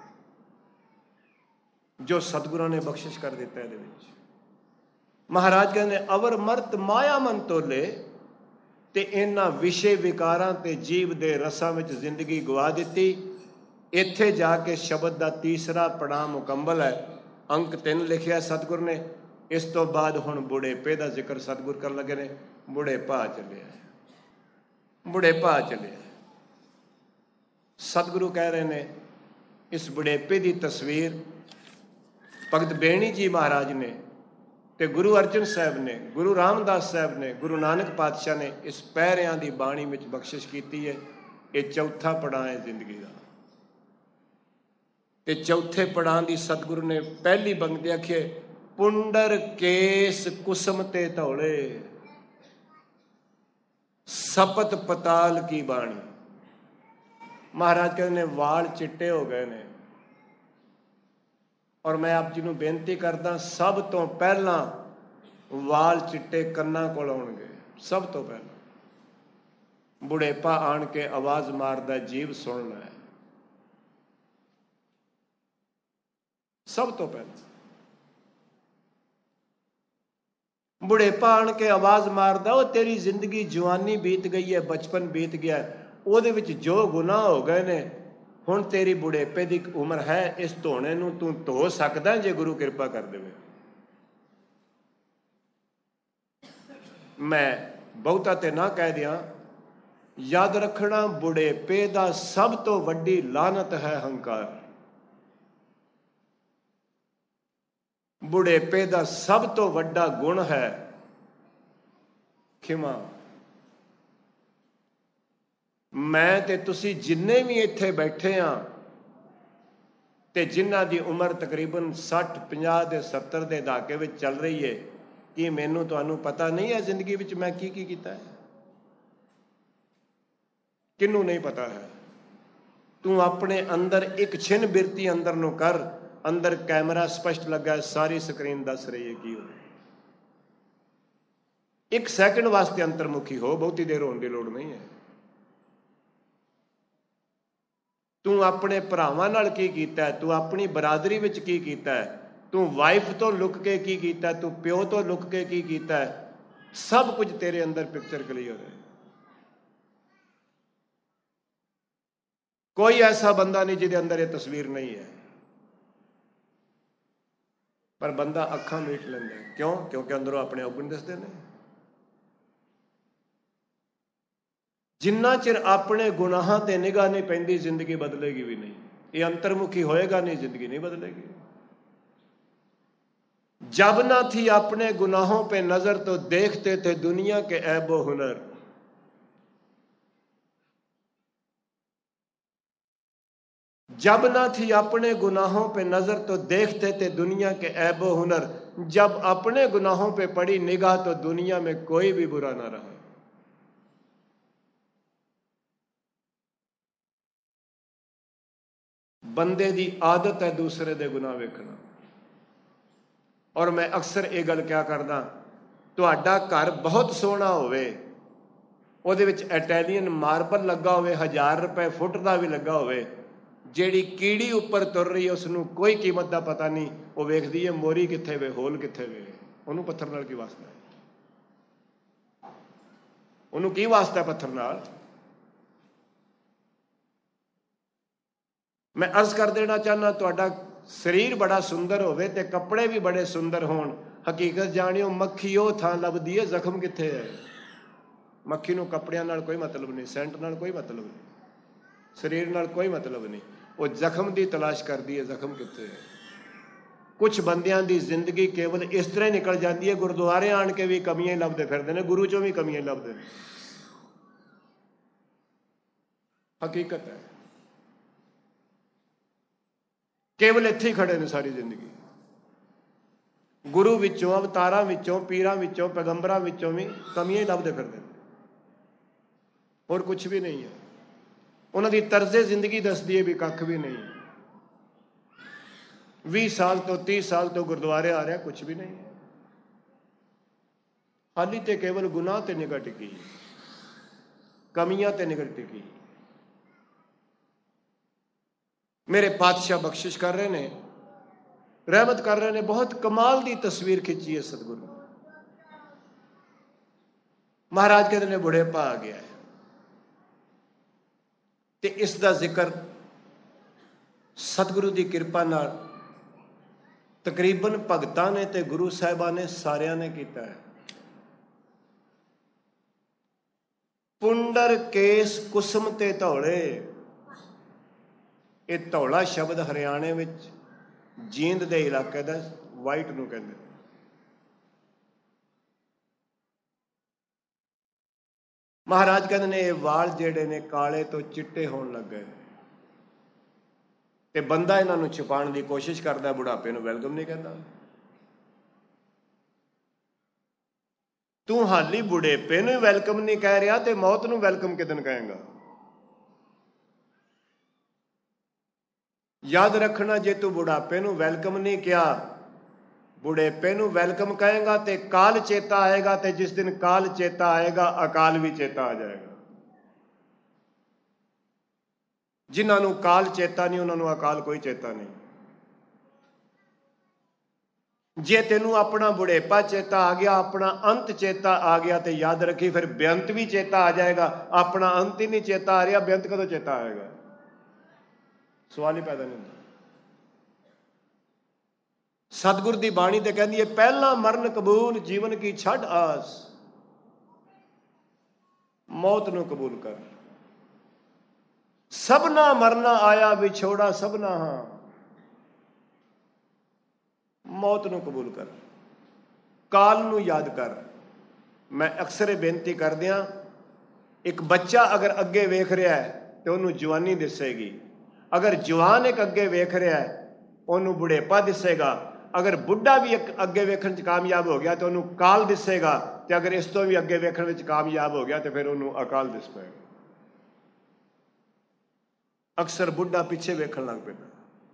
S1: ਜੋ ਸਤਿਗੁਰਾਂ ਨੇ ਬਖਸ਼ਿਸ਼ ਕਰ ਦਿੱਤਾ ਇਹਦੇ ਵਿੱਚ। ਮਹਾਰਾਜ ਕਹਿੰਦੇ, ਅਵਰ ਮਰਤ ਮਾਇਆ ਮਨ ਤੋਲੇ, ਤੇ ਇਹਨਾਂ ਵਿਸ਼ੇ ਵਿਕਾਰਾਂ ਤੇ ਜੀਵ ਦੇ ਰਸਾਂ ਵਿੱਚ ਜ਼ਿੰਦਗੀ ਗਵਾ ਦਿੱਤੀ। ਇੱਥੇ ਜਾ ਕੇ ਸ਼ਬਦ ਦਾ ਤੀਸਰਾ ਪੜਾਅ ਮੁਕੰਮਲ ਹੈ। ਅੰਕ 3 ਲਿਖਿਆ ਸਤਿਗੁਰ ਨੇ। ਇਸ ਤੋਂ ਬਾਅਦ ਹੁਣ ਬੁਢੇਪੇ ਦਾ ਜ਼ਿਕਰ ਸਤਿਗੁਰ ਕਰਨ ਲੱਗੇ ਨੇ। ਬੁਢੇਪਾ ਚੱਲਿਆ, ਬੁਢੇਪਾ ਚੱਲਿਆ। ਸਤਿਗੁਰੂ ਕਹਿ ਰਹੇ ਨੇ, ਇਸ ਬੁਢੇਪੇ ਦੀ ਤਸਵੀਰ ਭਗਤ ਬੇਣੀ ਜੀ ਮਹਾਰਾਜ ਨੇ ਤੇ ਗੁਰੂ ਅਰਜਨ ਸਾਹਿਬ ਨੇ, ਗੁਰੂ ਰਾਮਦਾਸ ਸਾਹਿਬ ਨੇ, ਗੁਰੂ ਨਾਨਕ ਪਾਤਸ਼ਾਹ ਨੇ ਇਸ ਪਹਿਰਿਆਂ ਦੀ ਬਾਣੀ ਵਿੱਚ ਬਖਸ਼ਿਸ਼ ਕੀਤੀ ਹੈ। ਇਹ ਚੌਥਾ ਪੜਾਅ ਹੈ ਜ਼ਿੰਦਗੀ ਦਾ। ਤੇ ਚੌਥੇ ਪੜਾਅ ਦੀ ਸਤਿਗੁਰੂ ਨੇ ਪਹਿਲੀ ਪੰਕਤੀ ਆਖੀ, ਪੁੰਡਰ ਕੇਸ ਕੁਸਮ ਤੇ ਧੌਲੇ, ਸਪਤ ਪਤਾਲ ਕੀ ਬਾਣੀ। ਮਹਾਰਾਜ ਕਹਿੰਦੇ ਨੇ, ਵਾਲ ਚਿੱਟੇ ਹੋ ਗਏ ਨੇ। ਔਰ ਮੈਂ ਆਪ ਜੀ ਨੂੰ ਬੇਨਤੀ ਕਰਦਾ, ਸਭ ਤੋਂ ਪਹਿਲਾਂ ਵਾਲ ਚਿੱਟੇ ਕੰਨਾਂ ਕੋਲ ਆਉਣਗੇ। ਸਭ ਤੋਂ ਪਹਿਲਾਂ ਬੁਢੇਪਾ ਆਣ ਕੇ ਆਵਾਜ਼ ਮਾਰਦਾ, ਜੀਵ ਸੁਣਨਾ ਹੈ। ਸਭ ਤੋਂ ਪਹਿਲਾਂ ਬੁਢੇਪਾ ਆਣ ਕੇ ਆਵਾਜ਼ ਮਾਰਦਾ, ਉਹ ਤੇਰੀ ਜ਼ਿੰਦਗੀ ਜਵਾਨੀ ਬੀਤ ਗਈ ਹੈ, ਬਚਪਨ ਬੀਤ ਗਿਆ, ਉਹਦੇ ਵਿੱਚ ਜੋ ਗੁਨਾਹ ਹੋ ਗਏ ਨੇ, ਹੁਣ ਤੇਰੀ ਬੁਢੇਪੇ ਦੀ ਉਮਰ ਹੈ, ਇਸ ਧੋਣੇ ਨੂੰ ਤੂੰ ਧੋ ਸਕਦਾ ਜੇ ਗੁਰੂ ਕਿਰਪਾ ਕਰ ਦੇਵੇ। ਮੈਂ ਬਹੁਤਾ ਤੇ ਨਾ ਕਹਿ ਦਿਆਂ, ਯਾਦ ਰੱਖਣਾ ਬੁਢੇਪੇ ਦਾ ਸਭ ਤੋਂ ਵੱਡੀ ਲਾਨਤ ਹੈ ਹੰਕਾਰ। ਬੁਢੇਪੇ ਦਾ ਸਭ ਤੋਂ ਵੱਡਾ ਗੁਣ ਹੈ ਖਿਮਾ। ਮੈਂ ਤੇ ਤੁਸੀਂ ਜਿੰਨੇ ਵੀ ਇੱਥੇ ਬੈਠੇ ਆ ਤੇ ਜਿਨ੍ਹਾਂ ਦੀ ਉਮਰ ਤਕਰੀਬਨ 60, 50 ਦੇ 70 ਦੇ ਦਹਾਕੇ ਵਿੱਚ ਚੱਲ ਰਹੀ ਹੈ, ਕੀ ਮੈਨੂੰ ਤੁਹਾਨੂੰ ਪਤਾ ਨਹੀਂ ਹੈ ਜ਼ਿੰਦਗੀ ਵਿੱਚ ਮੈਂ ਕੀ ਕੀ ਕੀਤਾ ਹੈ? ਕਿਹਨੂੰ ਨਹੀਂ ਪਤਾ ਹੈ? ਤੂੰ ਆਪਣੇ ਅੰਦਰ ਇੱਕ ਛਿਨ ਬਿਰਤੀ ਅੰਦਰ ਨੂੰ ਕਰ, ਅੰਦਰ ਕੈਮਰਾ ਸਪਸ਼ਟ ਲੱਗਾ, ਸਾਰੀ ਸਕਰੀਨ ਦੱਸ ਰਹੀ ਹੈ ਕੀ ਹੋਇਆ। ਇੱਕ ਸੈਕਿੰਡ ਵਾਸਤੇ ਅੰਤਰਮੁਖੀ ਹੋ, ਬਹੁਤੀ ਦੇਰ ਹੋਣ ਦੀ ਲੋੜ ਨਹੀਂ ਹੈ। ਤੂੰ ਆਪਣੇ ਭਰਾਵਾਂ ਨਾਲ ਕੀ ਕੀਤਾ, ਤੂੰ ਆਪਣੀ ਬਰਾਦਰੀ ਵਿੱਚ ਕੀ ਕੀਤਾ, ਤੂੰ ਵਾਈਫ ਤੋਂ ਲੁਕ ਕੇ ਕੀ ਕੀਤਾ, ਤੂੰ ਪਿਓ ਤੋਂ ਲੁਕ ਕੇ ਕੀ ਕੀਤਾ, ਸਭ ਕੁਝ ਤੇਰੇ ਅੰਦਰ ਪਿਕਚਰ ਕਲੀਅਰ ਹੈ। ਕੋਈ ਐਸਾ ਬੰਦਾ ਨਹੀਂ ਜਿਹਦੇ ਅੰਦਰ ਇਹ ਤਸਵੀਰ ਨਹੀਂ ਹੈ, ਪਰ ਬੰਦਾ ਅੱਖਾਂ ਮੀਟ ਲੈਂਦਾ ਹੈ। ਕਿਉਂ? ਕਿਉਂਕਿ ਅੰਦਰੋਂ ਆਪਣੇ ਔਗਣ ਦਿਸਦੇ ਨੇ। ਜਿੰਨਾ ਚਿਰ ਆਪਣੇ ਗੁਨਾਹਾਂ ਤੇ ਨਿਗਾਹ ਨਹੀਂ ਪੈਂਦੀ, ਜ਼ਿੰਦਗੀ ਬਦਲੇਗੀ ਵੀ ਨਹੀਂ। ਇਹ ਅੰਤਰਮੁਖੀ ਹੋਏਗਾ ਨਹੀਂ, ਜ਼ਿੰਦਗੀ नहीं बदलेगी। जब ना थी अपने गुनाहों पे नजर तो देखते थे दुनिया के ऐबो हुनर। जब ना थी अपने गुनाहों पे नजर तो देखते थे दुनिया के ऐबो हुनर। जब अपने गुनाहों पे पड़ी निगाह तो दुनिया में कोई भी बुरा ना रहा। ਬੰਦੇ ਦੀ ਆਦਤ ਹੈ ਦੂਸਰੇ ਦੇ ਗੁਨਾਹ ਵੇਖਣਾ। ਔਰ ਮੈਂ ਅਕਸਰ ਇਹ ਗੱਲ ਕਿਹਾ ਕਰਦਾ, ਤੁਹਾਡਾ ਘਰ ਬਹੁਤ ਸੋਹਣਾ ਹੋਵੇ, ਉਹਦੇ ਵਿੱਚ ਇਟੈਲੀਅਨ ਮਾਰਬਲ ਲੱਗਾ ਹੋਵੇ, 1000 ਰੁਪਏ ਫੁੱਟ ਦਾ ਵੀ ਲੱਗਾ ਹੋਵੇ, ਜਿਹੜੀ ਕੀੜੀ ਉੱਪਰ ਤੁਰ ਰਹੀ ਹੈ ਉਸਨੂੰ ਕੋਈ ਕੀਮਤ ਦਾ ਪਤਾ ਨਹੀਂ। ਉਹ ਵੇਖਦੀ ਹੈ ਮੋਰੀ ਕਿੱਥੇ ਵੇ, ਹੋਲ ਕਿੱਥੇ ਵੇ, ਉਹਨੂੰ ਪੱਥਰ ਨਾਲ ਕੀ ਵਾਸਤਾ ਹੈ? ਉਹਨੂੰ ਕੀ ਵਾਸਤਾ ਪੱਥਰ ਨਾਲ? मैं अर्ज कर देना चाहना, ਤੁਹਾਡਾ ਸਰੀਰ बड़ा सुंदर ਹੋਵੇ ਤੇ ਕੱਪੜੇ ਵੀ बड़े सुंदर ਹੋਣ, ਹਕੀਕਤ ਜਾਣਿਓ ਮੱਖੀ ਉਹ ਥਾਂ ਲੱਭਦੀ ਹੈ ਜ਼ਖਮ ਕਿੱਥੇ ਹੈ। ਮੱਖੀ ਨੂੰ ਕੱਪੜਿਆਂ ਨਾਲ ਕੋਈ ਮਤਲਬ ਨਹੀਂ, ਸੈਂਟ ਨਾਲ ਕੋਈ ਮਤਲਬ ਨਹੀਂ, ਸਰੀਰ ਨਾਲ ਕੋਈ ਮਤਲਬ ਨਹੀਂ, ਉਹ ਜ਼ਖਮ ਦੀ ਤਲਾਸ਼ ਕਰਦੀ ਹੈ, ਜ਼ਖਮ ਕਿੱਥੇ ਹੈ। ਕੁਝ ਬੰਦਿਆਂ ਦੀ ਜ਼ਿੰਦਗੀ ਕੇਵਲ ਇਸ ਤਰ੍ਹਾਂ ਹੀ ਨਿਕਲ ਜਾਂਦੀ ਹੈ, ਗੁਰਦੁਆਰੇ ਆਣ ਕੇ ਵੀ ਕਮੀਆਂ ਹੀ ਲੱਭਦੇ ਫਿਰਦੇ ਨੇ, ਗੁਰੂ ਚੋਂ ਵੀ ਕਮੀਆਂ ਹੀ ਲੱਭਦੇ ਨੇ। ਹਕੀਕਤ ਹੈ, ਕੇਵਲ ਇੱਥੇ ਹੀ ਖੜੇ ਨੇ ਸਾਰੀ ਜ਼ਿੰਦਗੀ। ਗੁਰੂ ਵਿੱਚੋਂ, ਅਵਤਾਰਾਂ ਵਿੱਚੋਂ, ਪੀਰਾਂ ਵਿੱਚੋਂ, ਪੈਗੰਬਰਾਂ ਵਿੱਚੋਂ ਵੀ ਕਮੀਆਂ ਹੀ ਲੱਭਦੇ ਫਿਰਦੇ ਨੇ, ਹੋਰ ਕੁਛ ਵੀ ਨਹੀਂ ਹੈ। ਉਹਨਾਂ ਦੀ ਤਰਜ਼ੇ ਜ਼ਿੰਦਗੀ ਦੱਸਦੀ ਹੈ ਵੀ ਕੱਖ ਵੀ ਨਹੀਂ ਹੈ। 20 ਸਾਲ ਤੋਂ 30 ਸਾਲ ਤੋਂ ਗੁਰਦੁਆਰੇ ਆ ਰਿਹਾ, ਕੁਛ ਵੀ ਨਹੀਂ ਹੈ। ਹਾਲੀ ਤੇ ਕੇਵਲ ਗੁਨਾਹ ਤੇ ਨਿਗਾਹ ਟਿਕੀ, ਕਮੀਆਂ ਤੇ ਨਿਗਾਹ ਟਿਕੀ। मेरे पातशाह बख्शिश कर रहे ने, रहमत कर रहे ने, बहुत कमाल दी तस्वीर खिंची है सतगुरु महाराज। कहते ने बुढ़ेपा आ गया है ते इसका जिक्र सतगुरु की कृपा नाल तकरीबन भगतां ने ते गुरु साहिबां ने सारियां ने किया है। पुंडर केस कुसम ते धौले, ਇਹ ਧੌਲਾ ਸ਼ਬਦ ਹਰਿਆਣੇ ਵਿੱਚ ਜੀਂਦ ਦੇ ਇਲਾਕੇ ਦਾ ਵਾਈਟ ਨੂੰ ਕਹਿੰਦੇ। ਮਹਾਰਾਜ ਕਹਿੰਦੇ ਨੇ ਇਹ ਵਾਲ ਜਿਹੜੇ ਨੇ ਕਾਲੇ ਤੋਂ ਚਿੱਟੇ ਹੋਣ ਲੱਗ ਗਏ ਤੇ ਬੰਦਾ ਇਹਨਾਂ ਨੂੰ ਛੁਪਾਉਣ ਦੀ ਕੋਸ਼ਿਸ਼ ਕਰਦਾ, ਬੁਢਾਪੇ ਨੂੰ ਵੈਲਕਮ ਨਹੀਂ ਕਹਿੰਦਾ। ਤੂੰ ਹਾਲੀ ਬੁਢੇਪੇ ਨੂੰ ਵੈਲਕਮ ਨਹੀਂ ਕਹਿ ਰਿਹਾ ਤੇ ਮੌਤ ਨੂੰ ਵੈਲਕਮ ਕਿਦਨ ਕਹੇਗਾ? याद रखना, जे तू बुढ़ापे नूं वैलकम नहीं किया, बुढ़ेपे नूं वैलकम कहेगा तो काल चेता आएगा, तो जिस दिन काल चेता आएगा अकाल भी चेता आ जाएगा। जिन्होंने काल चेता नहीं उन्होंने अकाल कोई चेता नहीं। ਜੇ ਤੈਨੂੰ ਆਪਣਾ ਬੁਢੇਪਾ ਚੇਤਾ ਆ ਗਿਆ, ਆਪਣਾ ਅੰਤ ਚੇਤਾ ਆ ਗਿਆ, ਤੇ ਯਾਦ ਰੱਖੀ ਫਿਰ ਬੇਅੰਤ ਵੀ ਚੇਤਾ ਆ ਜਾਏਗਾ। ਆਪਣਾ ਅੰਤ ਹੀ ਨਹੀਂ ਚੇਤਾ ਆ ਰਿਹਾ, ਬੇਅੰਤ ਕਦੋਂ ਚੇਤਾ ਆਏਗਾ? ਸਵਾਲ ਹੀ ਪੈਦਾ ਨਹੀਂ ਹੁੰਦਾ। ਸਤਿਗੁਰ ਦੀ ਬਾਣੀ ਤੇ ਕਹਿੰਦੀ ਹੈ, ਪਹਿਲਾ ਮਰਨ ਕਬੂਲ, ਜੀਵਨ ਕੀ ਛੱਡ ਆਸ। ਮੌਤ ਨੂੰ ਕਬੂਲ ਕਰ। ਸਭਨਾ ਮਰਨਾ ਆਇਆ, ਵਿਛੋੜਾ ਸਭਨਾ ਹਾਂ। ਮੌਤ ਨੂੰ ਕਬੂਲ ਕਰ, ਕਾਲ ਨੂੰ ਯਾਦ ਕਰ। ਮੈਂ ਅਕਸਰ ਇਹ ਬੇਨਤੀ ਕਰਦਿਆਂ, ਇੱਕ ਬੱਚਾ ਅਗਰ ਅੱਗੇ ਵੇਖ ਰਿਹਾ ਹੈ ਤੇ ਉਹਨੂੰ ਜਵਾਨੀ ਦਿਸੇਗੀ। ਅਗਰ ਜਵਾਨ ਇੱਕ ਅੱਗੇ ਵੇਖ ਰਿਹਾ ਹੈ, ਉਹਨੂੰ ਬੁਢੇਪਾ ਦਿਸੇਗਾ। ਅਗਰ ਬੁੱਢਾ ਵੀ ਅੱਗੇ ਵੇਖਣ 'ਚ ਕਾਮਯਾਬ ਹੋ ਗਿਆ ਤੇ ਉਹਨੂੰ ਕਾਲ ਦਿਸੇਗਾ। ਤੇ ਅਗਰ ਇਸ ਤੋਂ ਵੀ ਅੱਗੇ ਵੇਖਣ ਵਿੱਚ ਕਾਮਯਾਬ ਹੋ ਗਿਆ ਤੇ ਫਿਰ ਉਹਨੂੰ ਅਕਾਲ ਦਿਸ ਪਏਗਾ। ਅਕਸਰ ਬੁੱਢਾ ਪਿੱਛੇ ਵੇਖਣ ਲੱਗ ਪੈਂਦਾ,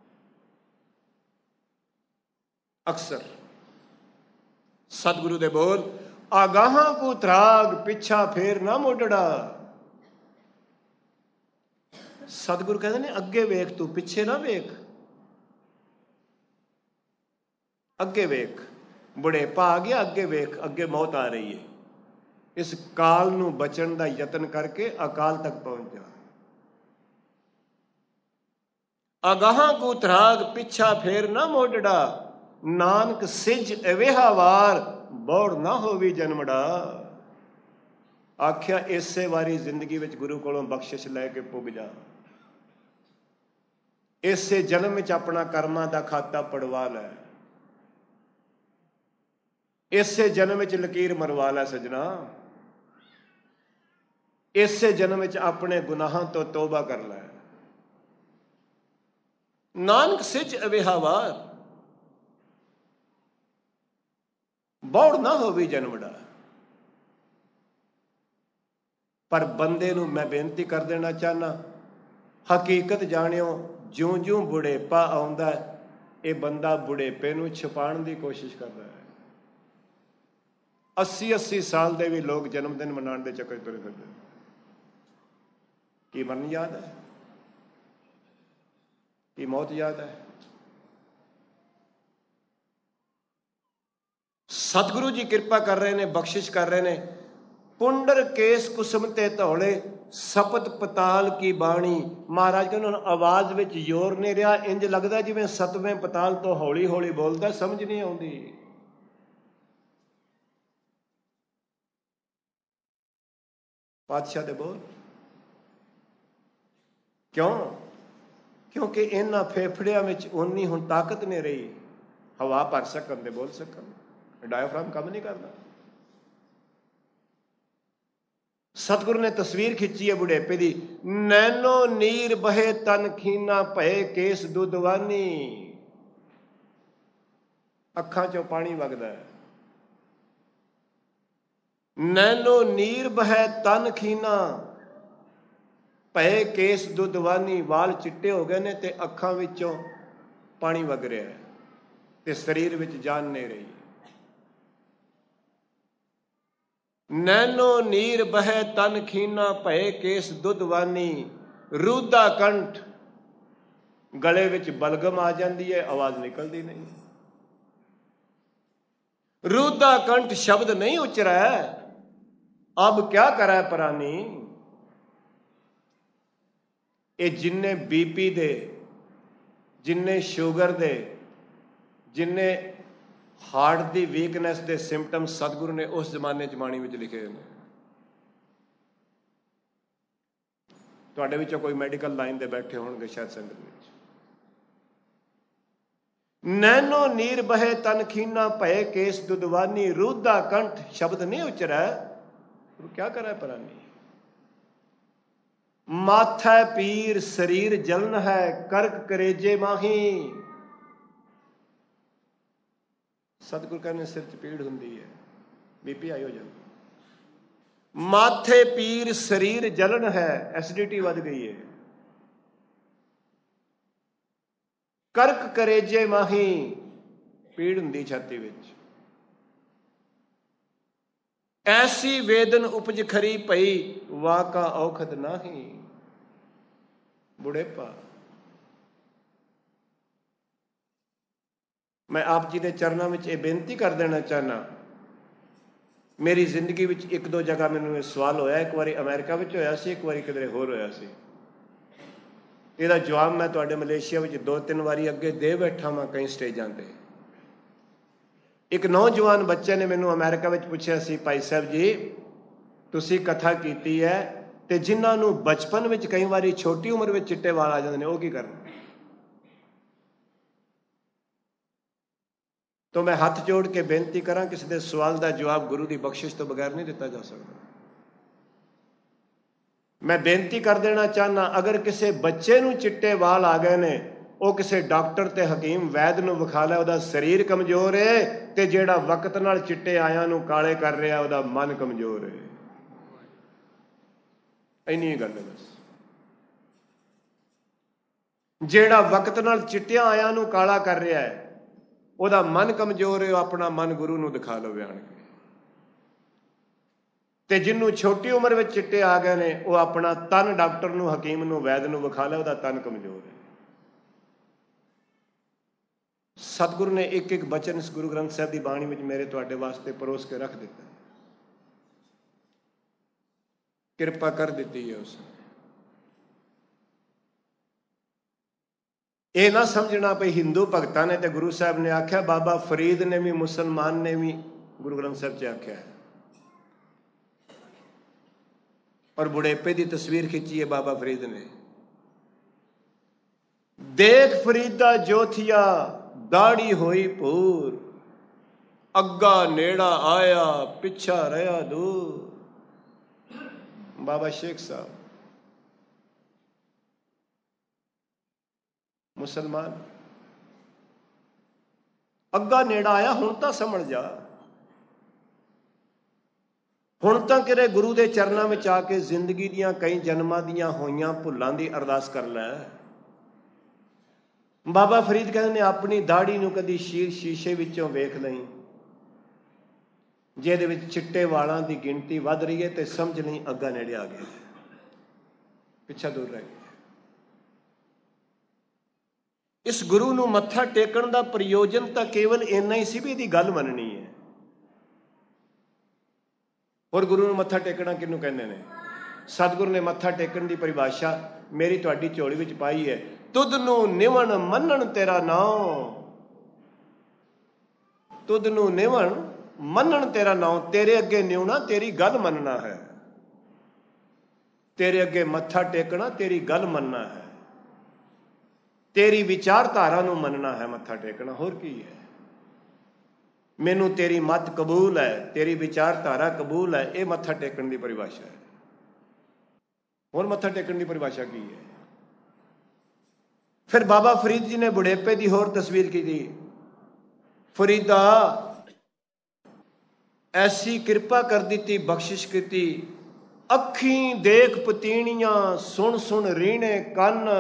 S1: ਅਕਸਰ। ਸਤਿਗੁਰੂ ਦੇ ਬੋਲ, ਆਗਾਹਾਂ ਕੋ ਤਰਾਗ, ਪਿੱਛਾ ਫੇਰ ਨਾ ਮੋੜੜਾ। ਸਤਿਗੁਰੂ ਕਹਿੰਦੇ ਨੇ, ਅੱਗੇ ਵੇਖ, ਤੂੰ ਪਿੱਛੇ ਨਾ ਵੇਖ, ਅੱਗੇ ਵੇਖ। ਬੁਢੇਪਾ ਆ ਗਿਆ, ਅੱਗੇ ਵੇਖ, ਅੱਗੇ ਮੌਤ ਆ ਰਹੀ ਹੈ। ਇਸ ਕਾਲ ਨੂੰ ਬਚਣ ਦਾ ਯਤਨ ਕਰਕੇ ਅਕਾਲ ਤੱਕ ਪਹੁੰਚ ਜਾ। ਅਗਾਹਾਂ ਕੋ ਤਰਾਗ, ਪਿੱਛਾ ਫੇਰ ਨਾ ਮੋੜੜਾ। ਨਾਨਕ ਸਿਜ ਅਵੇਹਾ ਵਾਰ, ਬੌੜ ਨਾ ਹੋਵੀ ਜਨਮੜਾ। ਆਖਿਆ, ਇਸੇ ਵਾਰੀ ਜ਼ਿੰਦਗੀ ਵਿੱਚ ਗੁਰੂ ਕੋਲੋਂ ਬਖਸ਼ਿਸ਼ ਲੈ ਕੇ ਪੁੱਗ ਜਾ। ਇਸੇ ਜਨਮ ਵਿੱਚ ਆਪਣਾ ਕਰਮਾਂ ਦਾ ਖਾਤਾ ਪੜਵਾ ਲੈ। ਇਸੇ ਜਨਮ ਵਿੱਚ ਲਕੀਰ ਮਰਵਾ ਲੈ ਸਜਣਾ। ਇਸੇ ਜਨਮ ਵਿੱਚ ਆਪਣੇ ਗੁਨਾਹਾਂ ਤੋਂ ਤੋਬਾ ਕਰ ਲੈ। ਨਾਨਕ ਸਿਜ ਅਵੇਹਾ ਵਾਰ, ਬੌੜ ਨਾ ਹੋਵੇ ਜਨਮੜਾ। ਪਰ ਬੰਦੇ ਨੂੰ ਮੈਂ ਬੇਨਤੀ ਕਰ ਦੇਣਾ ਚਾਹੁੰਦਾ, ਹਕੀਕਤ ਜਾਣਿਓ, ਜਿਉਂ-ਜਿਉਂ ਬੁਢੇਪਾ ਆਉਂਦਾ, ਇਹ ਬੰਦਾ ਬੁਢੇਪੇ ਨੂੰ ਛੁਪਾਉਣ ਦੀ ਕੋਸ਼ਿਸ਼ ਕਰਦਾ ਹੈ। 80-80 ਸਾਲ ਦੇ ਵੀ ਲੋਕ ਜਨਮ ਦਿਨ ਮਨਾਉਣ ਦੇ ਚੱਕਰ ਤੁਰੇ ਫਿਰਦੇ। ਕੀ ਮਰਨ ਯਾਦ ਹੈ? ਕੀ ਮੌਤ ਯਾਦ ਹੈ? ਸਤਿਗੁਰੂ ਜੀ ਕਿਰਪਾ ਕਰ ਰਹੇ ਨੇ, ਬਖਸ਼ਿਸ਼ ਕਰ ਰਹੇ ਨੇ। ਪੁੰਡਰ ਕੇਸ ਕੁਸਮ ਤੇ ਧੌਲੇ, ਸਪਤ ਪਤਾਲ ਕੀ ਬਾਣੀ। ਮਹਾਰਾਜ ਕਹਿੰਦੇ, ਹੁਣ ਆਵਾਜ਼ ਵਿੱਚ ਜ਼ੋਰ ਨਹੀਂ ਰਿਹਾ, ਇੰਜ ਲੱਗਦਾ ਜਿਵੇਂ ਸਤਵੇਂ ਪਤਾਲ ਤੋਂ ਹੌਲੀ ਹੌਲੀ ਬੋਲਦਾ, ਸਮਝ ਨਹੀਂ ਆਉਂਦੀ। ਪਾਤਸ਼ਾਹ ਦੇ ਬੋਲ ਕਿਉਂ? ਕਿਉਂਕਿ ਇਹਨਾਂ ਫੇਫੜਿਆਂ ਵਿੱਚ ਓਨੀ ਹੁਣ ਤਾਕਤ ਨਹੀਂ ਰਹੀ, ਹਵਾ ਭਰ ਸਕਣ ਤੇ ਬੋਲ ਸਕਣ। ਡਾਇਫਰਾਮ ਕੰਮ ਨਹੀਂ ਕਰਦਾ। ਸਤਿਗੁਰੂ ਨੇ ਤਸਵੀਰ ਖਿੱਚੀ ਹੈ ਬੁਢੇਪੇ ਦੀ। ਨੈਣੋ ਨੀਰ ਬਹੇ ਤਨ ਖੀਨਾ, ਭਏ ਕੇਸ ਦੁੱਧਵਾਨੀ। ਅੱਖਾਂ ਚੋਂ ਪਾਣੀ ਵਗਦਾ ਹੈ। ਨੈਣੋ ਨੀਰ ਬਹੈ ਤਨ ਖੀਨਾ, ਭਏ ਕੇਸ ਦੁੱਧਵਾਨੀ। ਵਾਲ ਚਿੱਟੇ ਹੋ ਗਏ ਨੇ ਤੇ ਅੱਖਾਂ ਵਿੱਚੋਂ ਪਾਣੀ ਵਗ ਰਿਹਾ ਹੈ ਤੇ ਸਰੀਰ ਵਿੱਚ ਜਾਨ ਨਹੀਂ ਰਹੀ। ਨੈਣੋ ਨੀਰ ਬਹੈ ਤਨ ਖੀਨਾ, ਭਏ ਕੇਸ ਦੁੱਧਵਾਨੀ। ਰੂਦਾ ਕੰਠ, ਗਲੇ ਵਿੱਚ ਬਲਗਮ ਆ ਜਾਂਦੀ ਹੈ, ਆਵਾਜ਼ ਨਿਕਲਦੀ ਨਹੀਂ। ਰੂਦਾ ਕੰਠ, ਸ਼ਬਦ ਨਹੀਂ ਉਚਰੈ, ਅਬ ਕਿਆ ਕਰੈ ਪ੍ਰਾਨੀ। ਇਹ ਜਿੰਨੇ ਬੀਪੀ ਦੇ, ਜਿੰਨੇ ਸ਼ੂਗਰ ਦੇ, ਜਿੰਨੇ ਹਾਰਟ ਦੀ ਵੀਕਨੈਸ ਦੇ ਸਿੰਪਟਮ ਸਤਿਗੁਰੂ ਨੇ ਉਸ ਜ਼ਮਾਨੇ 'ਚ ਬਾਣੀ ਵਿੱਚ ਲਿਖੇ ਨੇ। ਤੁਹਾਡੇ ਵਿੱਚੋਂ ਕੋਈ ਮੈਡੀਕਲ ਲਾਈਨ ਦੇ ਬੈਠੇ ਹੋਣਗੇ ਸ਼ਾਇਦ ਸੰਗਤ ਵਿੱਚ। ਨੈਣੋ ਨੀਰ ਬਹੇ ਤਨ ਖੀਨਾ, ਭਏ ਕੇਸ ਦੁੱਧਵਾਨੀ। ਰੂਦਾ ਕੰਠ, ਸ਼ਬਦ ਨਹੀਂ ਉਚਰੈ, ਕਿਆ ਕਰੈ ਪ੍ਰਾਨੀ। ਮਾਥੈ ਪੀਰ, ਸਰੀਰ ਜਲਨ ਹੈ, ਕਰਕ ਕਰੇਜੇ ਮਾਹੀ। ਸਤਿਗੁਰ ਕਹਿੰਦੇ ਸਿਰ 'ਚ ਪੀੜ ਹੁੰਦੀ ਹੈ, ਬੀਪੀ ਹਾਈ ਹੋ ਜਾਂਦਾ। ਮਾਥੇ ਪੀਰ, ਸਰੀਰ ਜਲਨ ਹੈ, ਐਸਿਡਿਟੀ ਵੱਧ ਗਈ ਹੈ। ਕਰਕ ਕਰੇਜੇ ਮਾਹੀ, ਪੀੜ ਹੁੰਦੀ ਛਾਤੀ ਵਿੱਚ। ਐਸੀ ਵੇਦਨ ਉਪਜ ਖਰੀ ਪਈ, ਵਾਕਾ ਔਖਦ ਨਾਹੀ। ਬੁਢੇਪਾ ਮੈਂ ਆਪ ਜੀ ਦੇ ਚਰਨਾਂ ਵਿੱਚ ਇਹ ਬੇਨਤੀ ਕਰ ਦੇਣਾ ਚਾਹੁੰਦਾ, ਮੇਰੀ ਜ਼ਿੰਦਗੀ ਵਿੱਚ ਇੱਕ ਦੋ ਜਗ੍ਹਾ ਮੈਨੂੰ ਇਹ ਸਵਾਲ ਹੋਇਆ। ਇੱਕ ਵਾਰੀ ਅਮਰੀਕਾ ਵਿੱਚ ਹੋਇਆ ਸੀ, ਇੱਕ ਵਾਰੀ ਕਿਧਰੇ ਹੋਰ ਹੋਇਆ ਸੀ। ਇਹਦਾ ਜਵਾਬ ਮੈਂ ਤੁਹਾਡੇ ਮਲੇਸ਼ੀਆ ਵਿੱਚ 2-3 ਵਾਰੀ ਅੱਗੇ ਦੇ ਬੈਠਾ ਵਾਂ ਕਈ ਸਟੇਜਾਂ 'ਤੇ। ਇੱਕ ਨੌਜਵਾਨ ਬੱਚੇ ਨੇ ਮੈਨੂੰ ਅਮਰੀਕਾ ਵਿੱਚ ਪੁੱਛਿਆ ਸੀ, ਭਾਈ ਸਾਹਿਬ ਜੀ ਤੁਸੀਂ ਕਥਾ ਕੀਤੀ ਹੈ ਤੇ ਜਿਨ੍ਹਾਂ ਨੂੰ ਬਚਪਨ ਵਿੱਚ ਕਈ ਵਾਰੀ ਛੋਟੀ ਉਮਰ ਵਿੱਚ ਚਿੱਟੇ ਵਾਲ ਆ ਜਾਂਦੇ ਨੇ, ਉਹ ਕੀ ਕਰਨ? ਤਾਂ ਮੈਂ ਹੱਥ ਜੋੜ ਕੇ ਬੇਨਤੀ ਕਰਾਂ, ਕਿਸੇ ਦੇ ਸਵਾਲ ਦਾ ਜਵਾਬ ਗੁਰੂ ਦੀ ਬਖਸ਼ਿਸ਼ ਤੋਂ ਬਗੈਰ ਨਹੀਂ ਦਿੱਤਾ ਜਾ ਸਕਦਾ। ਮੈਂ ਬੇਨਤੀ ਕਰ ਦੇਣਾ ਚਾਹੁੰਦਾ, ਅਗਰ ਕਿਸੇ ਬੱਚੇ ਨੂੰ ਚਿੱਟੇ ਵਾਲ ਆ ਗਏ ਨੇ, ਉਹ ਕਿਸੇ ਡਾਕਟਰ ਤੇ ਹਕੀਮ ਵੈਦ ਨੂੰ ਵਿਖਾ ਲੈ। ਉਹਦਾ ਸਰੀਰ ਕਮਜ਼ੋਰ ਹੈ ਤੇ ਜਿਹੜਾ ਵਕਤ ਨਾਲ ਚਿੱਟੇ ਆਇਆਂ ਨੂੰ ਕਾਲੇ ਕਰ ਰਿਹਾ, ਉਹਦਾ ਮਨ ਕਮਜ਼ੋਰ ਹੈ। ਇੰਨੀ ਗੱਲ ਹੈ ਬਸ। ਜਿਹੜਾ ਵਕਤ ਨਾਲ ਚਿੱਟਿਆਂ ਆਇਆਂ ਨੂੰ ਕਾਲਾ ਕਰ ਰਿਹਾ ਹੈ, ਉਹਦਾ ਮਨ ਕਮਜ਼ੋਰ ਹੈ। ਉਹ ਆਪਣਾ ਮਨ ਗੁਰੂ ਨੂੰ ਦਿਖਾ ਲਵੇ ਆਣ ਕੇ। ਤੇ ਜਿਹਨੂੰ ਛੋਟੀ ਉਮਰ ਵਿੱਚ ਚਿੱਟੇ ਆ ਗਏ ਨੇ, ਉਹ ਆਪਣਾ ਤਨ ਡਾਕਟਰ ਨੂੰ, ਹਕੀਮ ਨੂੰ, ਵੈਦ ਨੂੰ ਵਿਖਾ ਲੈ। ਉਹਦਾ ਤਨ ਕਮਜ਼ੋਰ ਹੈ। ਸਤਿਗੁਰੂ ਨੇ ਇੱਕ ਇੱਕ ਬਚਨ ਇਸ ਗੁਰੂ ਗ੍ਰੰਥ ਸਾਹਿਬ ਦੀ ਬਾਣੀ ਵਿੱਚ ਮੇਰੇ ਤੁਹਾਡੇ ਵਾਸਤੇ ਪਰੋਸ ਕੇ ਰੱਖ ਦਿੱਤਾ। ਕਿਰਪਾ ਕਰ ਦਿੱਤੀ ਹੈ ਉਸ ਨੇ। ਇਹ ਨਾ ਸਮਝਣਾ ਪਈ ਹਿੰਦੂ ਭਗਤਾਂ ਨੇ ਤੇ ਗੁਰੂ ਸਾਹਿਬ ਨੇ ਆਖਿਆ। ਬਾਬਾ ਫਰੀਦ ਨੇ ਵੀ, ਮੁਸਲਮਾਨ ਨੇ ਵੀ ਗੁਰੂ ਗ੍ਰੰਥ ਸਾਹਿਬ 'ਚ ਆਖਿਆ ਹੈ। ਔਰ ਬੁਢੇਪੇ ਦੀ ਤਸਵੀਰ ਖਿੱਚੀ ਹੈ ਬਾਬਾ ਫਰੀਦ ਨੇ। ਦੇਖ ਫਰੀਦਾ ਜੋਥੀਆ ਦਾੜੀ ਹੋਈ ਭੂਰ, ਅੱਗਾ ਨੇੜਾ ਆਇਆ ਪਿੱਛਾ ਰਿਹਾ ਦੂਰ। ਬਾਬਾ ਸ਼ੇਖ ਸਾਹਿਬ ਮੁਸਲਮਾਨ, ਅੱਗਾ ਨੇੜਾ ਆਇਆ, ਹੁਣ ਤਾਂ ਸਮਝ ਜਾ। ਹੁਣ ਤਾਂ ਕਿਰੇ ਗੁਰੂ ਦੇ ਚਰਨਾਂ ਵਿੱਚ ਆ ਕੇ ਜ਼ਿੰਦਗੀ ਦੀਆਂ ਕਈ ਜਨਮਾਂ ਦੀਆਂ ਹੋਈਆਂ ਭੁੱਲਾਂ ਦੀ ਅਰਦਾਸ ਕਰ ਲੈ। ਬਾਬਾ ਫਰੀਦ ਕਹਿੰਦੇ ਨੇ, ਆਪਣੀ ਦਾੜੀ ਨੂੰ ਕਦੀ ਸ਼ੀਸ਼ੇ ਵਿੱਚੋਂ ਵੇਖ ਲਈ, ਜਿਹਦੇ ਵਿੱਚ ਚਿੱਟੇ ਵਾਲਾਂ ਦੀ ਗਿਣਤੀ ਵੱਧ ਰਹੀ ਹੈ ਤੇ ਸਮਝ ਨਹੀਂ ਅੱਗਾ ਨੇੜੇ ਆ ਗਿਆ, ਪਿੱਛਾ ਦੂਰ ਰਹਿ ਗਿਆ। ਇਸ ਗੁਰੂ ਨੂੰ ਮੱਥਾ ਟੇਕਣ ਦਾ ਪ੍ਰਯੋਜਨ ਤਾਂ ਕੇਵਲ ਇੰਨਾ ਹੀ ਸੀ ਵੀ ਇਹਦੀ ਗੱਲ ਮੰਨਣੀ ਹੈ। ਹੋਰ ਗੁਰੂ ਨੂੰ ਮੱਥਾ ਟੇਕਣਾ ਕਿਹਨੂੰ ਕਹਿੰਦੇ ਨੇ? ਸਤਿਗੁਰੂ ਨੇ ਮੱਥਾ ਟੇਕਣ ਦੀ ਪਰਿਭਾਸ਼ਾ ਮੇਰੀ ਤੁਹਾਡੀ ਝੋਲੀ ਵਿੱਚ ਪਾਈ ਹੈ। ਤੁਧ ਨੂੰ ਨਿਵਣ ਮੰਨਣ ਤੇਰਾ ਨਾਮ, ਤੁਧ ਨੂੰ ਨਿਵਣ ਮੰਨਣ ਤੇਰਾ ਨਾਮ। ਤੇਰੇ ਅੱਗੇ ਨਿਉਣਾ ਤੇਰੀ ਗੱਲ ਮੰਨਣਾ ਹੈ, ਤੇਰੇ ਅੱਗੇ ਮੱਥਾ ਟੇਕਣਾ ਤੇਰੀ ਗੱਲ ਮੰਨਣਾ ਹੈ, ਤੇਰੀ ਵਿਚਾਰਧਾਰਾ ਨੂੰ ਮੰਨਣਾ ਹੈ ਮੱਥਾ ਟੇਕਣਾ। ਹੋਰ ਕੀ ਹੈ? ਮੈਨੂੰ ਤੇਰੀ ਮੱਤ ਕਬੂਲ ਹੈ, ਤੇਰੀ ਵਿਚਾਰਧਾਰਾ ਕਬੂਲ ਹੈ, ਇਹ ਮੱਥਾ ਟੇਕਣ ਦੀ ਪਰਿਭਾਸ਼ਾ ਹੈ। ਹੋਰ ਮੱਥਾ ਟੇਕਣ ਦੀ ਪਰਿਭਾਸ਼ਾ ਕੀ ਹੈ? ਫਿਰ ਬਾਬਾ ਫਰੀਦ ਜੀ ਨੇ ਬੁਢੇਪੇ ਦੀ ਹੋਰ ਤਸਵੀਰ ਕੀਤੀ। ਫਰੀਦਾ ਐਸੀ ਕਿਰਪਾ ਕਰ ਦਿੱਤੀ, ਬਖਸ਼ਿਸ਼ ਕੀਤੀ, ਅੱਖੀਂ ਦੇਖ ਪਤੀਣੀਆਂ, ਸੁਣ ਸੁਣ ਰੀਣੇ ਕੰਨ।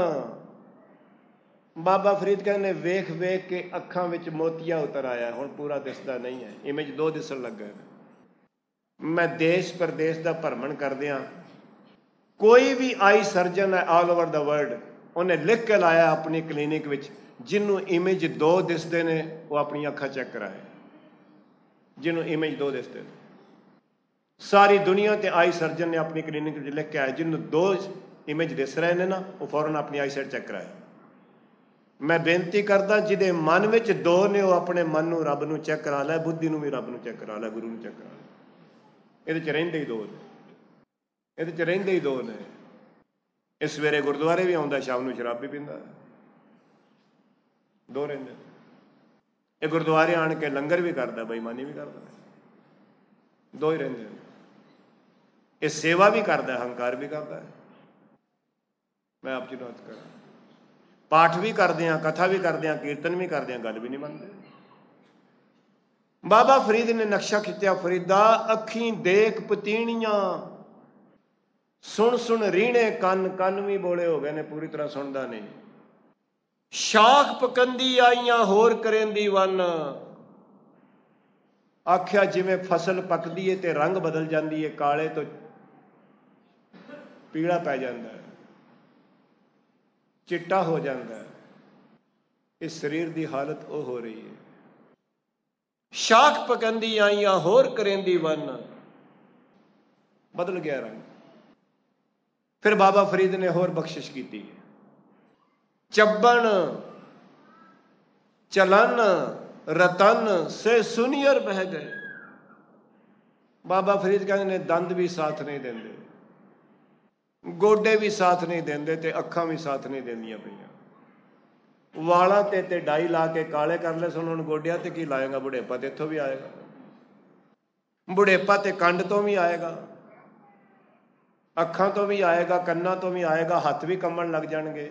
S1: ਬਾਬਾ ਫਰੀਦ ਕਹਿੰਦੇ ਵੇਖ ਵੇਖ ਕੇ ਅੱਖਾਂ ਵਿੱਚ ਮੋਤੀਆ ਉਤਰ ਆਇਆ, ਹੁਣ ਪੂਰਾ ਦਿਸਦਾ ਨਹੀਂ ਹੈ, ਇਮੇਜ 2 ਦਿਸਣ ਲੱਗਾ। ਮੈਂ ਦੇਸ਼ ਪ੍ਰਦੇਸ਼ ਦਾ ਭਰਮਣ ਕਰਦਿਆਂ, ਕੋਈ ਵੀ ਆਈ ਸਰਜਨ ਹੈ ਆਲ ਓਵਰ ਦਾ ਵਰਲਡ, ਉਹਨੇ ਲਿਖ ਕੇ ਲਾਇਆ ਆਪਣੀ ਕਲੀਨਿਕ ਵਿੱਚ, ਜਿਹਨੂੰ ਇਮੇਜ 2 ਦਿਸਦੇ ਨੇ ਉਹ ਆਪਣੀਆਂ ਅੱਖਾਂ ਚੈੱਕ ਕਰਾਏ। ਜਿਹਨੂੰ ਇਮੇਜ 2 ਦਿਸਦੇ ਨੇ, ਸਾਰੀ ਦੁਨੀਆ ਤੇ ਆਈ ਸਰਜਨ ਨੇ ਆਪਣੀ ਕਲੀਨਿਕ ਵਿੱਚ ਲਿਖ ਕੇ ਆਇਆ, ਜਿਹਨੂੰ 2 ਇਮੇਜ ਦਿਸ ਰਹੇ ਨੇ ਨਾ, ਉਹ ਫੌਰਨ ਆਪਣੀ ਆਈ ਸਾਈਟ ਚੈੱਕ ਕਰਾਏ। ਮੈਂ ਬੇਨਤੀ ਕਰਦਾ, ਜਿਹਦੇ ਮਨ ਵਿੱਚ 2 ਨੇ ਉਹ ਆਪਣੇ ਮਨ ਨੂੰ ਰੱਬ ਨੂੰ ਚੈੱਕ ਕਰਾ ਲੈ, ਬੁੱਧੀ ਨੂੰ ਵੀ ਰੱਬ ਨੂੰ ਚੈੱਕ ਕਰਾ ਲੈ, ਗੁਰੂ ਨੂੰ ਚੈੱਕ ਕਰਾ ਲੈ। ਇਹਦੇ 'ਚ ਰਹਿੰਦੇ ਹੀ 2 ਨੇ, ਇਹਦੇ 'ਚ ਰਹਿੰਦੇ ਹੀ 2 ਨੇ। ਇਹ ਸਵੇਰੇ ਗੁਰਦੁਆਰੇ ਵੀ ਆਉਂਦਾ, ਸ਼ਾਮ ਨੂੰ ਸ਼ਰਾਬ ਵੀ ਪੀਂਦਾ, 2 ਰਹਿੰਦੇ। ਇਹ ਗੁਰਦੁਆਰੇ ਆਣ ਕੇ ਲੰਗਰ ਵੀ ਕਰਦਾ, ਬੇਈਮਾਨੀ ਵੀ ਕਰਦਾ, 2 ਹੀ ਰਹਿੰਦੇ ਨੇ। ਇਹ ਸੇਵਾ ਵੀ ਕਰਦਾ, ਹੰਕਾਰ ਵੀ ਕਰਦਾ। ਮੈਂ ਆਪ ਜੀ ਨੂੰ ਹੱਥ ਕਰਾਂ, ਪਾਠ ਵੀ ਕਰਦੇ ਹਾਂ, ਕਥਾ ਵੀ ਕਰਦੇ ਹਾਂ, ਕੀਰਤਨ ਵੀ ਕਰਦੇ ਹਾਂ, ਗੱਲ ਵੀ ਨਹੀਂ ਮੰਨਦੇ। ਬਾਬਾ ਫਰੀਦ ਨੇ ਨਕਸ਼ਾ ਖਿੱਚਿਆ, ਫਰੀਦਾ ਅੱਖੀਂ ਦੇਖ ਪਤੀਣੀਆਂ, ਸੁਣ ਸੁਣ ਰੀਣੇ ਕੰਨ। ਕੰਨ ਵੀ ਬੋਲੇ ਹੋ ਗਏ ਨੇ, ਪੂਰੀ ਤਰ੍ਹਾਂ ਸੁਣਦਾ ਨਹੀਂ। ਸ਼ਾਖ ਪਕੰਦੀ ਆਈਆਂ ਹੋਰ ਕਰੇਂਦੀ ਵੰਨ। ਆਖਿਆ ਜਿਵੇਂ ਫਸਲ ਪੱਕਦੀ ਏ ਤੇ ਰੰਗ ਬਦਲ ਜਾਂਦੀ ਹੈ, ਕਾਲੇ ਤੋਂ ਪੀਲਾ ਪੈ ਜਾਂਦਾ ਹੈ, ਚਿੱਟਾ ਹੋ ਜਾਂਦਾ ਹੈ। ਇਸ ਸਰੀਰ ਦੀ ਹਾਲਤ ਉਹ ਹੋ ਰਹੀ ਹੈ। ਸ਼ਾਖ ਪਕੰਦੀ ਆਈਆਂ ਹੋਰ ਕਰੇਂਦੀ ਵਨ। ਬਦਲ ਗਿਆ ਰੰਗ। ਫਿਰ ਬਾਬਾ ਫਰੀਦ ਨੇ ਹੋਰ ਬਖਸ਼ਿਸ਼ ਕੀਤੀ। ਚੱਬਣ ਚਲਨ ਰਤਨ ਸੇ ਸੁਨੀਅਰ ਬਹਿ ਗਏ। ਬਾਬਾ ਫਰੀਦ ਕਹਿੰਦੇ ਨੇ ਦੰਦ ਵੀ ਸਾਥ ਨਹੀਂ ਦਿੰਦੇ, ਗੋਡੇ ਵੀ ਸਾਥ ਨਹੀਂ ਦਿੰਦੇ ਤੇ ਅੱਖਾਂ ਵੀ ਸਾਥ ਨਹੀਂ ਦਿੰਦੀਆਂ ਪਈਆਂ। ਵਾਲਾਂ ਤੇ ਡਾਈ ਲਾ ਕੇ ਕਾਲੇ ਕਰ ਲੈ ਸਨ, ਹੁਣ ਗੋਡਿਆਂ ਤੇ ਕੀ ਲਾਏਗਾ? ਬੁਢੇਪਾ ਤੇ ਇੱਥੋਂ ਵੀ ਆਏਗਾ, ਬੁਢੇਪਾ ਤੇ ਕੰਡ ਤੋਂ ਵੀ ਆਏਗਾ, ਅੱਖਾਂ ਤੋਂ ਵੀ ਆਏਗਾ, ਕੰਨਾਂ ਤੋਂ ਵੀ ਆਏਗਾ, ਹੱਥ ਵੀ ਕੰਬਣ ਲੱਗ ਜਾਣਗੇ।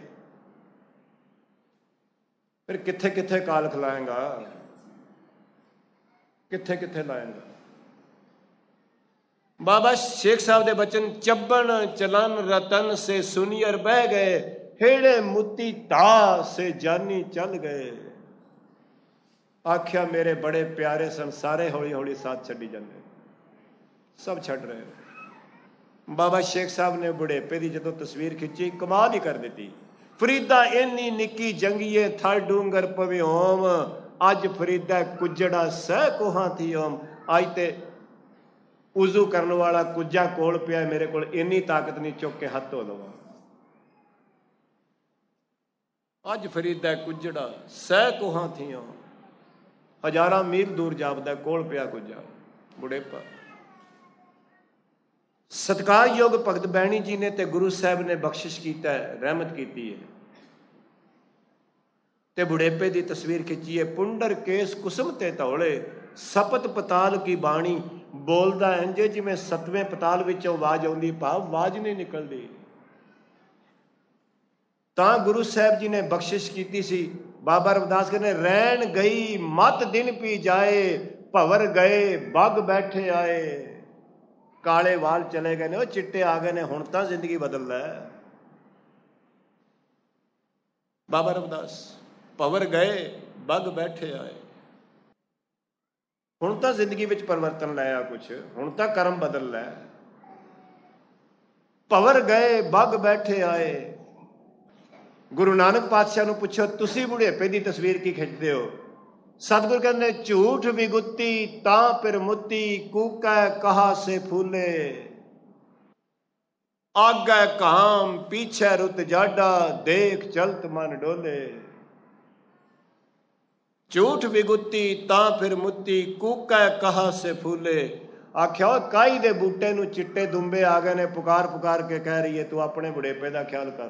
S1: ਫਿਰ ਕਿੱਥੇ ਕਿੱਥੇ ਕਾਲ ਖਿਲਾਏਗਾ, ਕਿੱਥੇ ਕਿੱਥੇ ਲਾਏਗਾ? ਬਾਬਾ ਸ਼ੇਖ ਸਾਹਿਬ ਦੇ ਬਚਨ ਚੱਬਣ ਚਲਨ ਰਤਨ ਸੇ ਸੁਨੀਅਰ ਬਹਿ ਗਏ, ਹੇੜੇ ਮੁੱਤੀ ਢਾ ਸੇ ਜਾਨੀ ਚੱਲ ਗਏ। ਆਖਿਆ ਮੇਰੇ ਬੜੇ ਪਿਆਰੇ ਸਨ, ਸਾਰੇ ਹੌਲੀ ਹੌਲੀ ਸਾਥ ਛੱਡੀ ਜਾਂਦੇ, ਸਭ ਛੱਡ ਰਹੇ। ਬਾਬਾ ਸ਼ੇਖ ਸਾਹਿਬ ਨੇ ਬੁਢੇਪੇ ਦੀ ਜਦੋਂ ਤਸਵੀਰ ਖਿੱਚੀ, ਕਮਾਲ ਹੀ ਕਰ ਦਿੱਤੀ। ਫਰੀਦਾ ਇੰਨੀ ਨਿੱਕੀ ਜੰਗੀਏ ਥਲ ਡੂੰਗਰ ਪਵੇ ਓਮ, ਅੱਜ ਫਰੀਦਾ ਕੁੱਜੜਾ ਸਹਿ ਕੋਹਾਂ ਥੀ ਓਮ। ਅੱਜ ਤੇ ਉਜ਼ੂ ਕਰਨ ਵਾਲਾ ਕੁੱਜਾ ਕੋਲ ਪਿਆ, ਮੇਰੇ ਕੋਲ ਇੰਨੀ ਤਾਕਤ ਨਹੀਂ ਚੁੱਕ ਕੇ ਹੱਥ ਧੋ ਲਵਾਂ। ਅੱਜ ਫਰੀਦਾ ਕੁੱਜੜਾ ਸਹਿ ਕੋਹਾਂ ਥੀ ਓਮ, ਹਜ਼ਾਰਾਂ ਮੀਲ ਦੂਰ ਜਾਪਦਾ ਕੋਲ ਪਿਆ ਕੁੱਜਾ ਬੁਢੇਪਾ। ਸਤਿਕਾਰਯੋਗ ਭਗਤ ਬਹਿਣੀ ਜੀ ਨੇ ਤੇ ਗੁਰੂ ਸਾਹਿਬ ਨੇ ਬਖਸ਼ਿਸ਼ ਕੀਤਾ ਹੈ, ਰਹਿਮਤ ਕੀਤੀ ਹੈ ਤੇ ਬੁਢੇਪੇ ਦੀ ਤਸਵੀਰ ਖਿੱਚੀ ਹੈ। ਪੁੰਡਰ ਕੇਸ ਕੁਸਮ ਤੇ ਧੌਲੇ, ਸਪਤ ਪਤਾਲ ਕੀ ਬਾਣੀ। ਬੋਲਦਾ ਇੰਜ ਜਿਵੇਂ ਸਤਵੇਂ ਪਤਾਲ ਵਿੱਚੋਂ ਆਵਾਜ਼ ਆਉਂਦੀ, ਭਾਵ ਆਵਾਜ਼ ਨਹੀਂ ਨਿਕਲਦੀ। ਤਾਂ ਗੁਰੂ ਸਾਹਿਬ ਜੀ ਨੇ ਬਖਸ਼ਿਸ਼ ਕੀਤੀ ਸੀ। ਬਾਬਾ ਰਵਿਦਾਸ ਕਹਿੰਦੇ ਰਹਿਣ ਗਈ ਮਤ ਦਿਨ ਪੀ ਜਾਏ, ਭਵਰ ਗਏ ਬੱਗ ਬੈਠੇ ਆਏ। ਕਾਲੇ ਵਾਲ ਚਲੇ ਗਏ ਨੇ, ਉਹ ਚਿੱਟੇ ਆ ਗਏ ਨੇ, ਹੁਣ ਤਾਂ ਜ਼ਿੰਦਗੀ ਬਦਲ ਲੈ। ਬਾਬਾ ਰਵਿਦਾਸ ਭਵਰ ਗਏ ਬੱਗ ਬੈਠੇ ਆਏ, ਹੁਣ ਤਾਂ ਜ਼ਿੰਦਗੀ ਵਿੱਚ ਪਰਿਵਰਤਨ ਲਾਇਆ ਕੁਛ, ਹੁਣ ਤਾਂ ਕਰਮ ਬਦਲ ਲੈ। ਭਵਰ ਗਏ ਬੱਗ ਬੈਠੇ ਆਏ। ਗੁਰੂ ਨਾਨਕ ਪਾਤਸ਼ਾਹ ਨੂੰ ਪੁੱਛੋ ਤੁਸੀਂ ਬੁਢੇਪੇ ਦੀ ਤਸਵੀਰ ਕੀ ਖਿੱਚਦੇ ਹੋ? ਸਤਿਗੁਰ ਕਹਿੰਦੇ ਝੂਠ ਵਿਗੁੱਤੀ ਤਾਂ ਫਿਰ ਮੁੱਤੀ, ਕੂਕੈ ਕਹਾ ਸੇ ਫੂਲੇ। ਆਗੈ ਕਾਮ ਪੀਛੇ ਰੁੱਤ ਜਾਡਾ, ਦੇਖ ਚਲਤ ਮਨ ਡੋਲੇ। ਝੂਠ ਵਿਗੁੱਤੀ ਤਾਂ ਫਿਰ ਮੁੱਤੀ, ਕੂਕੈ ਕਹਾ ਸੇ ਫੂਲੇ। ਆਖਿਆ ਕਾਈ ਦੇ ਬੂਟੇ ਨੂੰ ਚਿੱਟੇ ਦੁੰਬੇ ਆ ਗਏ ਨੇ, ਪੁਕਾਰ ਪੁਕਾਰ ਕੇ ਕਹਿ ਰਹੀ ਹੈ ਤੂੰ ਆਪਣੇ ਬੁਢੇਪੇ ਦਾ ਖਿਆਲ ਕਰ।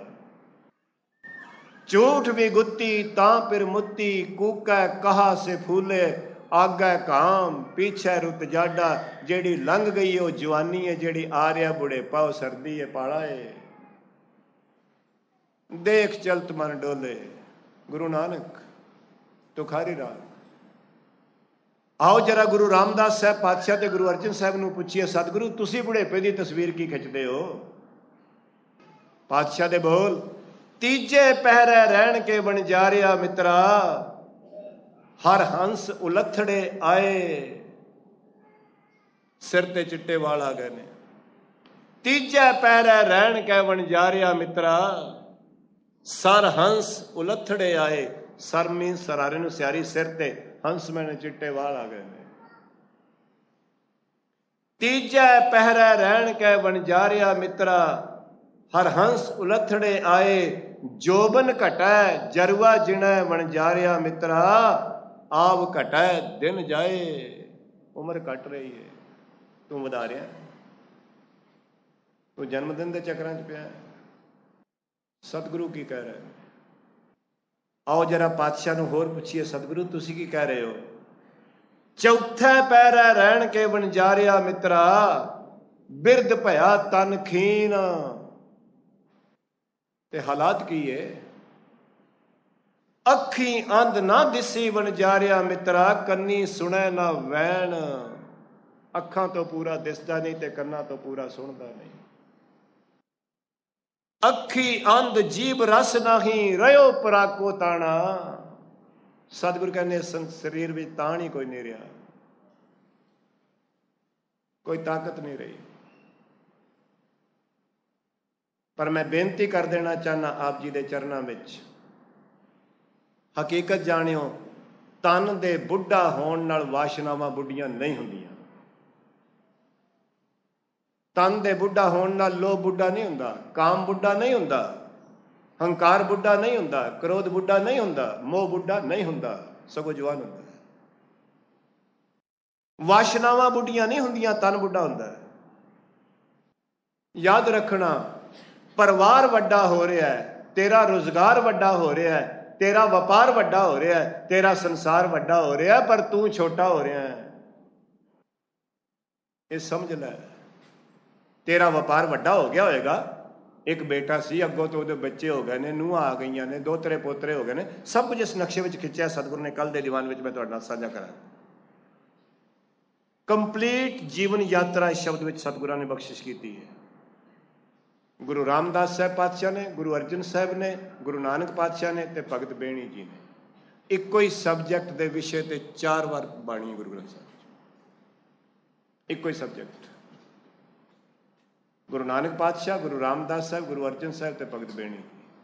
S1: ਝੂਠ ਵਿਗੁੱਤੀ ਤਾਂ ਫਿਰ ਮੁੱਤੀ, ਕੂਕੈ ਕਹਾ ਸੇ ਫੂਲੇ। ਆਗੈ ਕਾਮ ਪੀਛੇ ਰੁੱਤ ਜਾਡਾ, ਜਿਹੜੀ ਲੰਘ ਗਈ ਉਹ ਜਵਾਨੀ ਹੈ, ਜਿਹੜੀ ਆ ਰਿਹਾ ਬੁਢੇਪਾ ਉਹ ਸਰਦੀ ਹੈ, ਪਾਲਾ ਹੈ। ਦੇਖ ਚਲਤ ਮਨ ਡੋਲੇ। ਗੁਰੂ ਨਾਨਕ ਤੁਖਾਰੀ ਰਾਗ। ਆਓ ਜਰਾ ਗੁਰੂ ਰਾਮਦਾਸ ਸਾਹਿਬ ਪਾਤਸ਼ਾਹ ਤੇ ਗੁਰੂ ਅਰਜਨ ਸਾਹਿਬ ਨੂੰ ਪੁੱਛੀਏ, ਸਤਿਗੁਰੂ ਤੁਸੀਂ ਬੁਢੇਪੇ ਦੀ ਤਸਵੀਰ ਕੀ ਖਿੱਚਦੇ ਹੋ? ਪਾਤਸ਼ਾਹ ਦੇ ਬੋਲ, ਤੀਜੇ ਪਹਿਰੇ ਰਹਿਣ ਕੇ ਵਣਜਾਰਿਆ ਮਿੱਤਰਾ, ਹਰ ਹੰਸ ਉਲੱਥੜੇ ਆਏ। ਸਿਰ ਤੇ ਚਿੱਟੇ ਵਾਲ ਆ ਗਏ ਨੇ। ਤੀਜੇ ਪਹਿਰੇ ਰਹਿਣ ਕੇ ਵਣਜਾਰਿਆ ਮਿੱਤਰਾ, ਸਰ ਹੰਸ ਉਲੱਥੜੇ ਆਏ। ਸਰ ਮੀਨ ਸਰਾਰੇ ਨੂੰ ਸਿਆਰੀ, ਸਿਰ ਤੇ ਹੰਸ ਮੈਨੇ ਚਿੱਟੇ ਵਾਲ ਆ ਗਏ ਨੇ। ਤੀਜੇ ਪਹਿਰੇ ਰਹਿਣ ਕੇ ਵਣਜਾਰਿਆ ਮਿੱਤਰਾ, ਹਰ ਹੰਸ ਉਲੱਥੜੇ ਆਏ। ਜੋਬਨ ਘਟੈ ਜਰਵਾ ਜਿਣੈ ਵਣਜਾਰਿਆ ਮਿੱਤਰਾ, ਆਵ ਘਟੈ ਦਿਨ ਜਾਏ। ਉਮਰ ਘਟ ਰਹੀ ਹੈ, ਤੂੰ ਵਧਾ ਰਿਹਾ, ਤੂੰ ਜਨਮ ਦਿਨ ਦੇ ਚੱਕਰਾਂ 'ਚ ਪਿਆ। ਸਤਿਗੁਰੂ ਕੀ ਕਹਿ ਰਿਹਾ? ਆਓ ਜਰਾ ਪਾਤਸ਼ਾਹ ਨੂੰ ਹੋਰ ਪੁੱਛੀਏ, ਸਤਿਗੁਰੂ ਤੁਸੀਂ ਕੀ ਕਹਿ ਰਹੇ ਹੋ? ਚੌਥੇ ਪਹਿਰੇ ਰਹਿਣ ਕੇ ਵਣਜਾਰਿਆ ਮਿੱਤਰਾ, ਬਿਰਧ ਭਇਆ ਤਨ ਖੀਨ। ਤੇ ਹਾਲਾਤ ਕੀ ਏ? ਅੱਖੀ ਅੰਧ ਨਾ ਦਿਸੀ ਵਣਜਾਰਿਆ ਮਿੱਤਰਾ, ਕੰਨੀ ਸੁਣੈ ਨਾ ਵੈਣ। ਅੱਖਾਂ ਤੋਂ ਪੂਰਾ ਦਿਸਦਾ ਨਹੀਂ ਤੇ ਕੰਨਾਂ ਤੋਂ ਪੂਰਾ ਸੁਣਦਾ ਨਹੀਂ। ਅੱਖੀ ਅੰਧ ਜੀਭ ਰਸ ਨਹੀਂ, ਰਿਓ ਪਰਾਕੋ ਤਾਣਾ। ਸਤਿਗੁਰ ਕਹਿੰਦੇ ਸਰੀਰ ਵਿੱਚ ਤਾਣ ਹੀ ਕੋਈ ਨਹੀਂ ਰਿਹਾ, ਕੋਈ ਤਾਕਤ ਨਹੀਂ ਰਹੀ। ਪਰ ਮੈਂ ਬੇਨਤੀ ਕਰ ਦੇਣਾ ਚਾਹੁੰਦਾ ਆਪ ਜੀ ਦੇ ਚਰਨਾਂ ਵਿੱਚ, ਹਕੀਕਤ ਜਾਣਿਓ ਤਨ ਦੇ ਬੁੱਢਾ ਹੋਣ ਨਾਲ ਵਾਸ਼ਨਾਵਾਂ ਬੁੱਢੀਆਂ ਨਹੀਂ ਹੁੰਦੀਆਂ। ਤਨ ਦੇ ਬੁੱਢਾ ਹੋਣ ਨਾਲ ਲੋਭ ਬੁੱਢਾ ਨਹੀਂ ਹੁੰਦਾ, ਕਾਮ ਬੁੱਢਾ ਨਹੀਂ ਹੁੰਦਾ, ਹੰਕਾਰ ਬੁੱਢਾ ਨਹੀਂ ਹੁੰਦਾ, ਕ੍ਰੋਧ ਬੁੱਢਾ ਨਹੀਂ ਹੁੰਦਾ, ਮੋਹ ਬੁੱਢਾ ਨਹੀਂ ਹੁੰਦਾ, ਸਗੋਂ ਜਵਾਨ ਹੁੰਦਾ। ਵਾਸ਼ਨਾਵਾਂ ਬੁੱਢੀਆਂ ਨਹੀਂ ਹੁੰਦੀਆਂ, ਤਨ ਬੁੱਢਾ ਹੁੰਦਾ। ਯਾਦ ਰੱਖਣਾ, ਪਰਿਵਾਰ ਵੱਡਾ ਹੋ ਰਿਹਾ ਹੈ, ਤੇਰਾ ਰੁਜ਼ਗਾਰ ਵੱਡਾ ਹੋ ਰਿਹਾ ਹੈ, ਤੇਰਾ ਵਪਾਰ ਵੱਡਾ ਹੋ ਰਿਹਾ ਹੈ, ਤੇਰਾ ਸੰਸਾਰ ਵੱਡਾ ਹੋ ਰਿਹਾ, ਪਰ ਤੂੰ ਛੋਟਾ ਹੋ ਰਿਹਾ ਹੈ। ਇਹ ਸਮਝ ਲੈ। ਤੇਰਾ ਵਪਾਰ ਵੱਡਾ ਹੋ ਗਿਆ ਹੋਏਗਾ, ਇੱਕ ਬੇਟਾ ਸੀ, ਅੱਗੋਂ ਤੋਂ ਉਹਦੇ ਬੱਚੇ ਹੋ ਗਏ ਨੇ, ਨੂੰਹਾਂ ਆ ਗਈਆਂ ਨੇ, ਦੋਤਰੇ ਪੋਤਰੇ ਹੋ ਗਏ ਨੇ, ਸਭ ਕੁਝ ਇਸ ਨਕਸ਼ੇ ਵਿੱਚ ਖਿੱਚਿਆ ਸਤਿਗੁਰੂ ਨੇ। ਕੱਲ ਦੇ ਦੀਵਾਨ ਵਿੱਚ ਮੈਂ ਤੁਹਾਡੇ ਨਾਲ ਸਾਂਝਾ ਕਰਾਂ। ਕੰਪਲੀਟ ਜੀਵਨ ਯਾਤਰਾ ਇਸ ਸ਼ਬਦ ਵਿੱਚ ਸਤਿਗੁਰਾਂ ਨੇ ਬਖਸ਼ਿਸ਼ ਕੀਤੀ ਹੈ। ਗੁਰੂ ਰਾਮਦਾਸ ਸਾਹਿਬ ਪਾਤਸ਼ਾਹ ਨੇ, ਗੁਰੂ ਅਰਜਨ ਸਾਹਿਬ ਨੇ, ਗੁਰੂ ਨਾਨਕ ਪਾਤਸ਼ਾਹ ਨੇ ਤੇ ਭਗਤ ਬੇਣੀ ਜੀ ਨੇ ਇੱਕੋ ਹੀ ਸਬਜੈਕਟ ਦੇ ਵਿਸ਼ੇ ਤੇ 4 ਵਾਰ ਬਾਣੀ ਗੁਰੂ ਗ੍ਰੰਥ ਸਾਹਿਬ, ਇੱਕੋ ਹੀ ਸਬਜੈਕਟ। ਗੁਰੂ ਨਾਨਕ ਪਾਤਸ਼ਾਹ, ਗੁਰੂ ਰਾਮਦਾਸ ਸਾਹਿਬ, ਗੁਰੂ ਅਰਜਨ ਸਾਹਿਬ ਤੇ ਭਗਤ ਬੇਣੀ।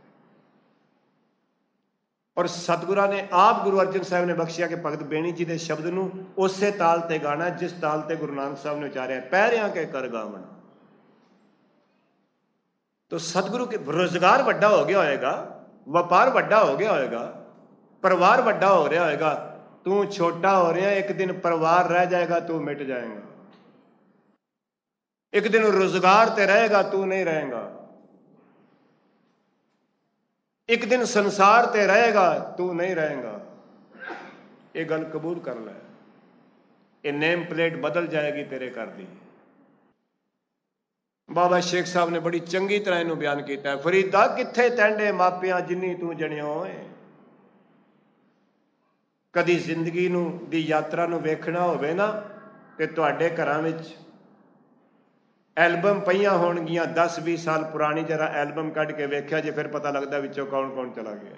S1: ਔਰ ਸਤਿਗੁਰਾਂ ਨੇ ਆਪ ਗੁਰੂ ਅਰਜਨ ਸਾਹਿਬ ਨੇ ਬਖਸ਼ਿਆ ਕਿ ਭਗਤ ਬੇਣੀ ਜੀ ਦੇ ਸ਼ਬਦ ਨੂੰ ਉਸੇ ਤਾਲ ਤੇ ਗਾਣਾ ਜਿਸ ਤਾਲ ਤੇ ਗੁਰੂ ਨਾਨਕ ਸਾਹਿਬ ਨੇ ਉਚਾਰਿਆ, ਪੈਰਿਆਂ ਕੇ ਕਰ ਗਾਵਣ। तो सतगुरु के रोजगार ਵੱਡਾ ਹੋ ਗਿਆ ਹੋਏਗਾ, ਵਪਾਰ ਵੱਡਾ ਹੋ ਗਿਆ ਹੋਏਗਾ, ਪਰਿਵਾਰ ਵੱਡਾ ਹੋ ਰਿਹਾ ਹੋਏਗਾ, ਤੂੰ ਛੋਟਾ ਹੋ ਰਿਹਾ। ਇੱਕ ਦਿਨ ਪਰਿਵਾਰ ਰਹਿ ਜਾਏਗਾ, ਤੂੰ ਮਿਟ ਜਾਏਗਾ। ਇੱਕ ਦਿਨ ਰੋਜ਼ਗਾਰ ਤੇ ਰਹੇਗਾ, ਤੂੰ ਨਹੀਂ ਰਹੇਗਾ। ਇੱਕ ਦਿਨ ਸੰਸਾਰ ਤੇ ਰਹੇਗਾ, ਤੂੰ ਨਹੀਂ ਰਹੇਗਾ। ਇਹ ਗੱਲ ਕਬੂਲ ਕਰ ਲੈ। ਇਹ ਨੇਮ ਪਲੇਟ ਬਦਲ ਜਾਏਗੀ ਤੇਰੇ ਘਰ ਦੀ। ਬਾਬਾ ਸ਼ੇਖ ਸਾਹਿਬ ਨੇ ਬੜੀ ਚੰਗੀ ਤਰ੍ਹਾਂ ਇਹਨੂੰ ਬਿਆਨ ਕੀਤਾ। ਫਰੀਦਾ ਕਿੱਥੇ ਤੈਂਡੇ ਮਾਪਿਆਂ ਜਿੰਨੀ ਤੂੰ ਜਣਿਓ ਏ। ਕਦੀ ਜ਼ਿੰਦਗੀ ਨੂੰ ਦੀ ਯਾਤਰਾ ਨੂੰ ਵੇਖਣਾ ਹੋਵੇ ਨਾ ਤੇ ਤੁਹਾਡੇ ਘਰਾਂ ਵਿੱਚ ਐਲਬਮ ਪਈਆਂ ਹੋਣਗੀਆਂ 10-20 ਸਾਲ ਪੁਰਾਣੀ। ਜਰਾ ਐਲਬਮ ਕੱਢ ਕੇ ਵੇਖਿਆ ਜੇ, ਫਿਰ ਪਤਾ ਲੱਗਦਾ ਵਿੱਚੋਂ ਕੌਣ ਚਲਾ ਗਿਆ।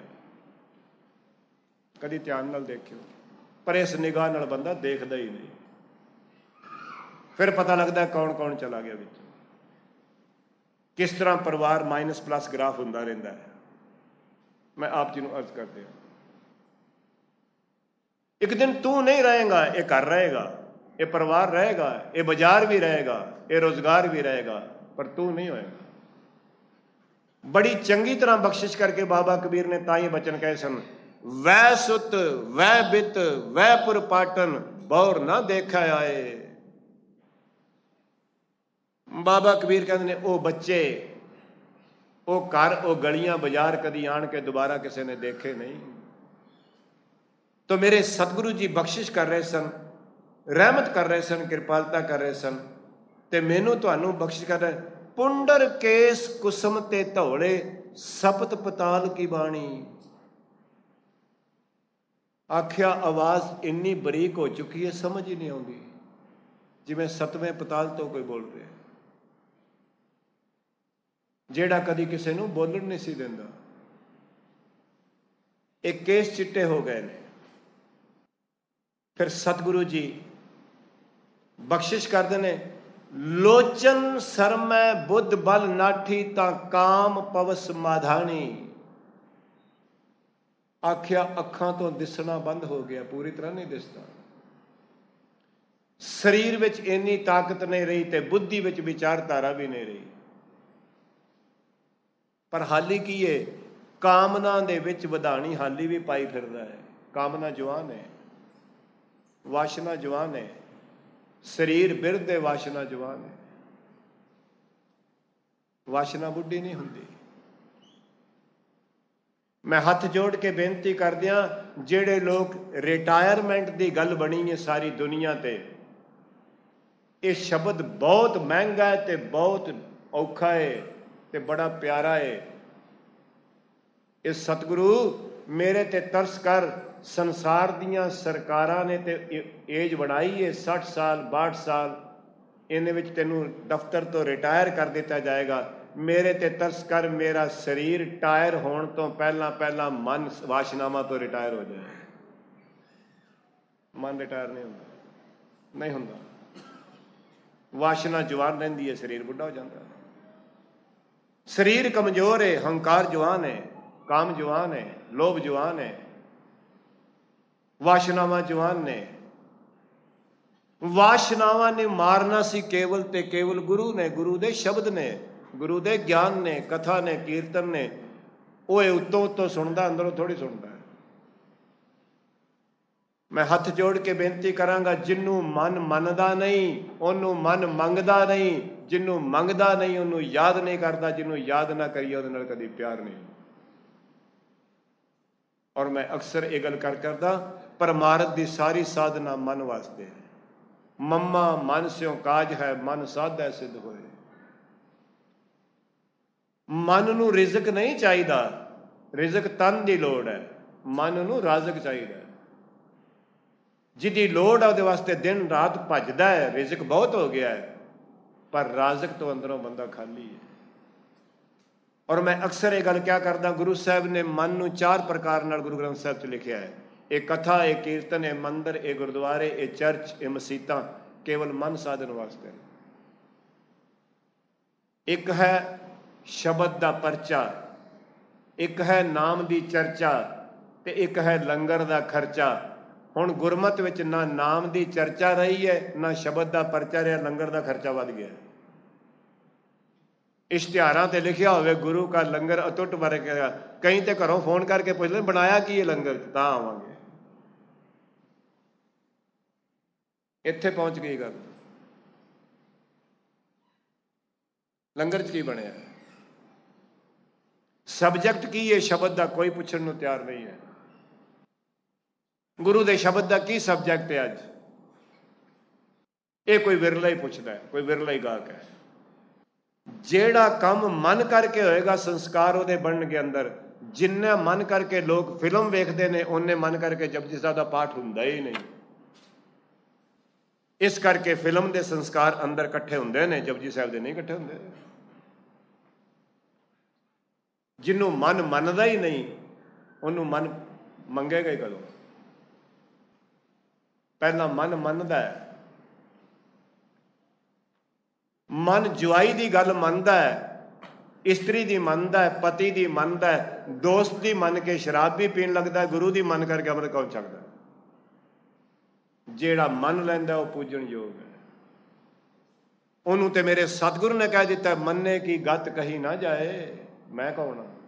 S1: ਕਦੀ ਧਿਆਨ ਨਾਲ ਦੇਖਿਓ, ਪਰ ਇਸ ਨਿਗਾਹ ਨਾਲ ਬੰਦਾ ਦੇਖਦਾ ਹੀ ਨਹੀਂ। ਫਿਰ ਪਤਾ ਲੱਗਦਾ ਕੌਣ ਚਲਾ ਗਿਆ ਵਿੱਚ। ਕਿਸ ਤਰ੍ਹਾਂ ਪਰਿਵਾਰ ਮਾਈਨਸ ਪਲੱਸ ਗ੍ਰਾਫ ਹੁੰਦਾ ਰਹਿੰਦਾ ਹੈ। ਮੈਂ ਆਪ ਜੀ ਨੂੰ ਅਰਜ਼ ਕਰਦੇ ਹਾਂ, ਇੱਕ ਦਿਨ ਤੂੰ ਨਹੀਂ ਰਹੇਗਾ, ਇਹ ਘਰ ਰਹੇਗਾ, ਇਹ ਪਰਿਵਾਰ ਰਹੇਗਾ, ਇਹ ਬਾਜ਼ਾਰ ਵੀ ਰਹੇਗਾ, ਇਹ ਰੋਜ਼ਗਾਰ ਵੀ ਰਹੇਗਾ, ਪਰ ਤੂੰ ਨਹੀਂ ਹੋਏਗਾ। ਬੜੀ ਚੰਗੀ ਤਰ੍ਹਾਂ ਬਖਸ਼ਿਸ਼ ਕਰਕੇ ਬਾਬਾ ਕਬੀਰ ਨੇ ਤਾਂ ਹੀ ਬਚਨ ਕਹੇ ਸਨ, ਵੈ ਸੁਤ ਵੈ ਬਿਤ ਵੈ ਪੁਰ ਪਾਟਨ ਬੌਰ ਨਾ ਦੇਖਿਆ ਆਏ। ਬਾਬਾ ਕਬੀਰ ਕਹਿੰਦੇ ਨੇ, ਉਹ ਬੱਚੇ, ਉਹ ਘਰ, ਉਹ ਗਲੀਆਂ ਬਾਜ਼ਾਰ ਕਦੀ ਆਣ ਕੇ ਦੁਬਾਰਾ ਕਿਸੇ ਨੇ ਦੇਖੇ ਨਹੀਂ। ਤਾਂ ਮੇਰੇ ਸਤਿਗੁਰੂ ਜੀ ਬਖਸ਼ਿਸ਼ ਕਰ ਰਹੇ ਸਨ, ਰਹਿਮਤ ਕਰ ਰਹੇ ਸਨ, ਕਿਰਪਾਲਤਾ ਕਰ ਰਹੇ ਸਨ, ਤੇ ਮੈਨੂੰ ਤੁਹਾਨੂੰ ਬਖਸ਼ਿਸ਼ ਕਰ ਰਹੇ। ਪੁੰਡਰ ਕੇਸ ਕੁਸਮ ਤੇ ਧੌਲੇ ਸਪਤ ਪਤਾਲ ਕੀ ਬਾਣੀ। ਆਖਿਆ ਆਵਾਜ਼ ਇੰਨੀ ਬਰੀਕ ਹੋ ਚੁੱਕੀ ਹੈ, ਸਮਝ ਹੀ ਨਹੀਂ ਆਉਂਦੀ, ਜਿਵੇਂ 7ਵੇਂ ਪਤਾਲ ਤੋਂ ਕੋਈ ਬੋਲ ਰਿਹਾ, ਜਿਹੜਾ ਕਦੀ ਕਿਸੇ ਨੂੰ ਬੋਲਣ ਨਹੀਂ ਸੀ ਦਿੰਦਾ। ਇਹ ਕੇਸ ਚਿੱਟੇ ਹੋ ਗਏ ਨੇ। ਫਿਰ ਸਤਿਗੁਰੂ ਜੀ ਬਖਸ਼ਿਸ਼ ਕਰਦੇ ਨੇ, ਲੋਚਨ ਸਰਮੈ ਬੁੱਧ ਬਲ ਨਾਠੀ ਤਾਂ ਕਾਮ ਪਵਸ ਮਾਧਾਣੀ। ਆਖਿਆ ਅੱਖਾਂ ਤੋਂ ਦਿਸਣਾ ਬੰਦ ਹੋ ਗਿਆ, ਪੂਰੀ ਤਰ੍ਹਾਂ ਨਹੀਂ ਦਿਸਦਾ। ਸਰੀਰ ਵਿੱਚ ਇੰਨੀ ਤਾਕਤ ਨਹੀਂ ਰਹੀ ਤੇ ਬੁੱਧੀ ਵਿੱਚ ਵਿਚਾਰਧਾਰਾ ਵੀ ਨਹੀਂ ਰਹੀ। ਪਰ ਹਾਲੀ ਕੀ ਏ, ਕਾਮਨਾ ਦੇ ਵਿੱਚ ਵਧਾਣੀ ਹਾਲੀ ਵੀ ਪਾਈ ਫਿਰਦਾ ਹੈ। ਕਾਮਨਾ ਜਵਾਨ ਹੈ, ਵਾਸ਼ਨਾ ਜਵਾਨ ਹੈ, ਸਰੀਰ ਬਿਰਧ ਹੈ, ਵਾਸ਼ਨਾ ਜਵਾਨ ਹੈ। ਵਾਸ਼ਨਾ ਬੁੱਢੀ ਨਹੀਂ ਹੁੰਦੀ। ਮੈਂ ਹੱਥ ਜੋੜ ਕੇ ਬੇਨਤੀ ਕਰਦਿਆਂ, ਜਿਹੜੇ ਲੋਕ ਰਿਟਾਇਰਮੈਂਟ ਦੀ ਗੱਲ ਬਣੀ ਹੈ ਸਾਰੀ ਦੁਨੀਆ ਤੇ, ਇਹ ਸ਼ਬਦ ਬਹੁਤ ਮਹਿੰਗਾ ਹੈ ਤੇ ਬਹੁਤ ਔਖਾ ਹੈ ਤੇ ਬੜਾ ਪਿਆਰਾ ਹੈ। ਇਹ ਸਤਿਗੁਰੂ ਮੇਰੇ ਤੇ ਤਰਸ ਕਰ। ਸੰਸਾਰ ਦੀਆਂ ਸਰਕਾਰਾਂ ਨੇ ਤੇ ਏਜ ਬਣਾਈ ਹੈ 60 ਸਾਲ 62 ਸਾਲ, ਇਹਦੇ ਵਿੱਚ ਤੈਨੂੰ ਦਫ਼ਤਰ ਤੋਂ ਰਿਟਾਇਰ ਕਰ ਦਿੱਤਾ ਜਾਏਗਾ। ਮੇਰੇ ਤੇ ਤਰਸ ਕਰ, ਮੇਰਾ ਸਰੀਰ ਟਾਇਰ ਹੋਣ ਤੋਂ ਪਹਿਲਾਂ ਮਨ ਵਾਸ਼ਨਾਵਾਂ ਤੋਂ ਰਿਟਾਇਰ ਹੋ ਜਾਏ। ਮਨ ਰਿਟਾਇਰ ਨਹੀਂ ਹੁੰਦਾ। ਵਾਸ਼ਨਾ ਜਵਾਨ ਰਹਿੰਦੀ ਹੈ, ਸਰੀਰ ਬੁੱਢਾ ਹੋ ਜਾਂਦਾ। ਸਰੀਰ ਕਮਜ਼ੋਰ ਹੈ, ਹੰਕਾਰ ਜਵਾਨ ਹੈ, ਕਾਮ ਜਵਾਨ ਹੈ, ਲੋਭ ਜਵਾਨ ਹੈ। ਵਾਸ਼ਨਾਵਾਂ ਜਵਾਨ ਨੇ। ਵਾਸ਼ਨਾਵਾਂ ਨੇ ਮਾਰਨਾ ਸੀ ਕੇਵਲ ਤੇ ਕੇਵਲ ਗੁਰੂ ਨੇ, ਗੁਰੂ ਦੇ ਸ਼ਬਦ ਨੇ, ਗੁਰੂ ਦੇ ਗਿਆਨ ਨੇ, ਕਥਾ ਨੇ, ਕੀਰਤਨ ਨੇ। ਉਹ ਇਹ ਉੱਤੋਂ ਉੱਤੋਂ ਸੁਣਦਾ, ਅੰਦਰੋਂ ਥੋੜ੍ਹੀ ਸੁਣਦਾ। ਮੈਂ ਹੱਥ ਜੋੜ ਕੇ ਬੇਨਤੀ ਕਰਾਂਗਾ, ਜਿਹਨੂੰ ਮਨ ਮੰਨਦਾ ਨਹੀਂ ਉਹਨੂੰ ਮਨ ਮੰਗਦਾ ਨਹੀਂ, ਜਿਹਨੂੰ ਮੰਗਦਾ ਨਹੀਂ ਉਹਨੂੰ ਯਾਦ ਨਹੀਂ ਕਰਦਾ, ਜਿਹਨੂੰ ਯਾਦ ਨਾ ਕਰੀਏ ਉਹਦੇ ਨਾਲ ਕਦੀ ਪਿਆਰ ਨਹੀਂ। ਔਰ ਮੈਂ ਅਕਸਰ ਇਹ ਗੱਲ ਕਰਦਾ, ਪਰਮਾਰਥ ਦੀ ਸਾਰੀ ਸਾਧਨਾ ਮਨ ਵਾਸਤੇ ਹੈ। ਮੰਮਾ ਮਨ ਸਿਓ ਕਾਜ ਹੈ, ਮਨ ਸਾਧੈ ਸਿੱਧ ਹੋਏ। ਮਨ ਨੂੰ ਰਿਜ਼ਕ ਨਹੀਂ ਚਾਹੀਦਾ, ਰਿਜ਼ਕ ਤਨ ਦੀ ਲੋੜ ਹੈ, ਮਨ ਨੂੰ ਰਾਜ਼ਕ ਚਾਹੀਦਾ। ਜਿਹਦੀ ਲੋੜ ਹੈ ਉਹਦੇ ਵਾਸਤੇ ਦਿਨ ਰਾਤ ਭੱਜਦਾ ਹੈ। ਰਿਜ਼ਕ ਬਹੁਤ ਹੋ ਗਿਆ ਹੈ, ਪਰ ਰਾਜ਼ਕ ਤੋਂ ਅੰਦਰੋਂ ਬੰਦਾ ਖਾਲੀ ਹੈ। ਔਰ ਮੈਂ ਅਕਸਰ ਇਹ ਗੱਲ ਕਿਹਾ ਕਰਦਾ, ਗੁਰੂ ਸਾਹਿਬ ਨੇ ਮਨ ਨੂੰ 4 ਪ੍ਰਕਾਰ ਨਾਲ ਗੁਰੂ ਗ੍ਰੰਥ ਸਾਹਿਬ 'ਚ ਲਿਖਿਆ ਹੈ। ਇਹ ਕਥਾ, ਇਹ ਕੀਰਤਨ, ਇਹ ਮੰਦਰ, ਇਹ ਗੁਰਦੁਆਰੇ, ਇਹ ਚਰਚ, ਇਹ ਮਸੀਤਾਂ ਕੇਵਲ ਮਨ ਸਾਧਨ ਵਾਸਤੇ। ਇੱਕ ਹੈ ਸ਼ਬਦ ਦਾ ਪਰਚਾ, ਇੱਕ ਹੈ ਨਾਮ ਦੀ ਚਰਚਾ, ਤੇ ਇੱਕ ਹੈ ਲੰਗਰ ਦਾ ਖਰਚਾ। ਹੁਣ ਗੁਰਮਤਿ ਵਿੱਚ ਨਾ ਨਾਮ ਦੀ ਚਰਚਾ ਰਹੀ ਹੈ, ਨਾ ਸ਼ਬਦ ਦਾ ਪਰਚਾ ਰਿਹਾ, ਲੰਗਰ ਦਾ ਖਰਚਾ ਵੱਧ ਗਿਆ। ਇਸ਼ਤਿਹਾਰਾਂ ਤੇ ਲਿਖਿਆ ਹੋਵੇ ਗੁਰੂ ਕਾ ਲੰਗਰ ਅਟੁੱਟ ਵਰਤੇਗਾ, ਕਈ ਤੇ ਘਰੋਂ ਫੋਨ ਕਰਕੇ ਪੁੱਛ ਲੈ ਬਣਾਇਆ ਕੀ ਹੈ ਲੰਗਰ, ਤਾਂ ਆਵਾਂਗੇ। ਇੱਥੇ ਪਹੁੰਚ ਗਈ ਗੱਲ, ਲੰਗਰ 'ਚ ਕੀ ਬਣਿਆ, ਸਬਜੈਕਟ ਕੀ ਹੈ ਸ਼ਬਦ ਦਾ, ਕੋਈ ਪੁੱਛਣ ਨੂੰ ਤਿਆਰ ਨਹੀਂ ਹੈ। ਗੁਰੂ ਦੇ ਸ਼ਬਦ ਦਾ ਕੀ ਸਬਜੈਕਟ ਹੈ ਅੱਜ, ਇਹ ਕੋਈ ਵਿਰਲਾ ਹੀ ਪੁੱਛਦਾ ਹੈ, ਕੋਈ ਵਿਰਲਾ ਹੀ ਗਾਹਕ ਹੈ। ਜਿਹੜਾ ਕੰਮ ਮਨ ਕਰਕੇ ਹੋਏਗਾ ਸੰਸਕਾਰ ਉਹਦੇ ਬਣਨਗੇ ਅੰਦਰ। ਜਿੰਨਾ ਮਨ ਕਰਕੇ ਲੋਕ ਫਿਲਮ ਵੇਖਦੇ ਨੇ, ਉਹਨੇ ਮਨ ਕਰਕੇ ਜਪਜੀ ਸਾਹਿਬ ਦਾ ਪਾਠ ਹੁੰਦਾ ਹੀ ਨਹੀਂ। ਇਸ ਕਰਕੇ ਫਿਲਮ ਦੇ ਸੰਸਕਾਰ ਅੰਦਰ ਇਕੱਠੇ ਹੁੰਦੇ ਨੇ, ਜਪਜੀ ਸਾਹਿਬ ਦੇ ਨਹੀਂ ਇਕੱਠੇ ਹੁੰਦੇ। ਜਿਹਨੂੰ ਮਨ ਮੰਨਦਾ ਹੀ ਨਹੀਂ ਉਹਨੂੰ ਮਨ ਮੰਗੇਗਾ ਹੀ ਕਦੋਂ। ਪਹਿਲਾਂ ਮਨ ਮੰਨਦਾ ਹੈ, ਮਨ ਜਵਾਈ ਦੀ ਗੱਲ ਮੰਨਦਾ ਹੈ, ਇਸਤਰੀ ਦੀ ਮੰਨਦਾ ਹੈ, ਪਤੀ ਦੀ ਮੰਨਦਾ ਹੈ, ਦੋਸਤ ਦੀ ਮੰਨ ਕੇ ਸ਼ਰਾਬ ਵੀ ਪੀਣ ਲੱਗਦਾ ਹੈ, ਗੁਰੂ ਦੀ ਮੰਨ ਕਰਕੇ ਅੰਮ੍ਰਿਤ ਕੌਣ ਛਕਦਾ। ਜਿਹੜਾ ਮੰਨ ਲੈਂਦਾ ਉਹ ਪੂਜਣ ਯੋਗ ਹੈ। ਉਹਨੂੰ ਤੇ ਮੇਰੇ ਸਤਿਗੁਰੂ ਨੇ ਕਹਿ ਦਿੱਤਾ, ਮੰਨੇ ਕੀ ਗੱਤ ਕਹੀ ਨਾ ਜਾਏ। ਮੈਂ ਕੌਣ ਹਾਂ?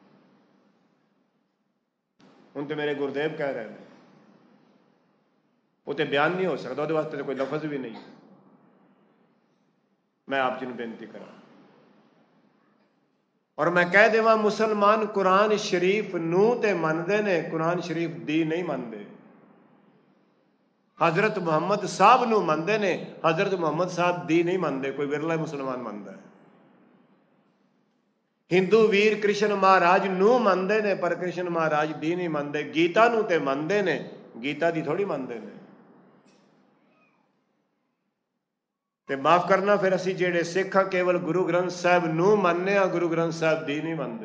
S1: ਹੁਣ ਤੇ ਮੇਰੇ ਗੁਰਦੇਵ ਕਹਿ ਰਹੇ ਨੇ, ਉਹ ਤੇ ਬਿਆਨ ਨਹੀਂ ਹੋ ਸਕਦਾ, ਉਹਦੇ ਵਾਸਤੇ ਕੋਈ ਲਫ਼ਜ਼ ਵੀ ਨਹੀਂ। ਮੈਂ ਆਪ ਜੀ ਨੂੰ ਬੇਨਤੀ ਕਰਾਂ ਔਰ ਮੈਂ ਕਹਿ ਦੇਵਾਂ, ਮੁਸਲਮਾਨ ਕੁਰਾਨ ਸ਼ਰੀਫ ਨੂੰ ਤੇ ਮੰਨਦੇ ਨੇ, ਕੁਰਾਨ ਸ਼ਰੀਫ ਦੀ ਨਹੀਂ ਮੰਨਦੇ। ਹਜ਼ਰਤ ਮੁਹੰਮਦ ਸਾਹਿਬ ਨੂੰ ਮੰਨਦੇ ਨੇ, ਹਜ਼ਰਤ ਮੁਹੰਮਦ ਸਾਹਿਬ ਦੀ ਨਹੀਂ ਮੰਨਦੇ। ਕੋਈ ਵਿਰਲਾ ਮੁਸਲਮਾਨ ਮੰਨਦਾ ਹੈ। ਹਿੰਦੂ ਵੀਰ ਕ੍ਰਿਸ਼ਨ ਮਹਾਰਾਜ ਨੂੰ ਮੰਨਦੇ ਨੇ, ਪਰ ਕ੍ਰਿਸ਼ਨ ਮਹਾਰਾਜ ਦੀ ਨਹੀਂ ਮੰਨਦੇ। ਗੀਤਾ ਨੂੰ ਤੇ ਮੰਨਦੇ ਨੇ, ਗੀਤਾ ਦੀ ਥੋੜ੍ਹੀ ਮੰਨਦੇ ਨੇ। ਤੇ ਮਾਫ ਕਰਨਾ, ਫਿਰ ਅਸੀਂ ਜਿਹੜੇ ਸਿੱਖ ਹਾਂ ਕੇਵਲ ਗੁਰੂ ਗ੍ਰੰਥ ਸਾਹਿਬ ਨੂੰ ਮੰਨਦੇ ਹਾਂ, ਗੁਰੂ ਗ੍ਰੰਥ ਸਾਹਿਬ ਦੀ ਨਹੀਂ ਮੰਨਦੇ।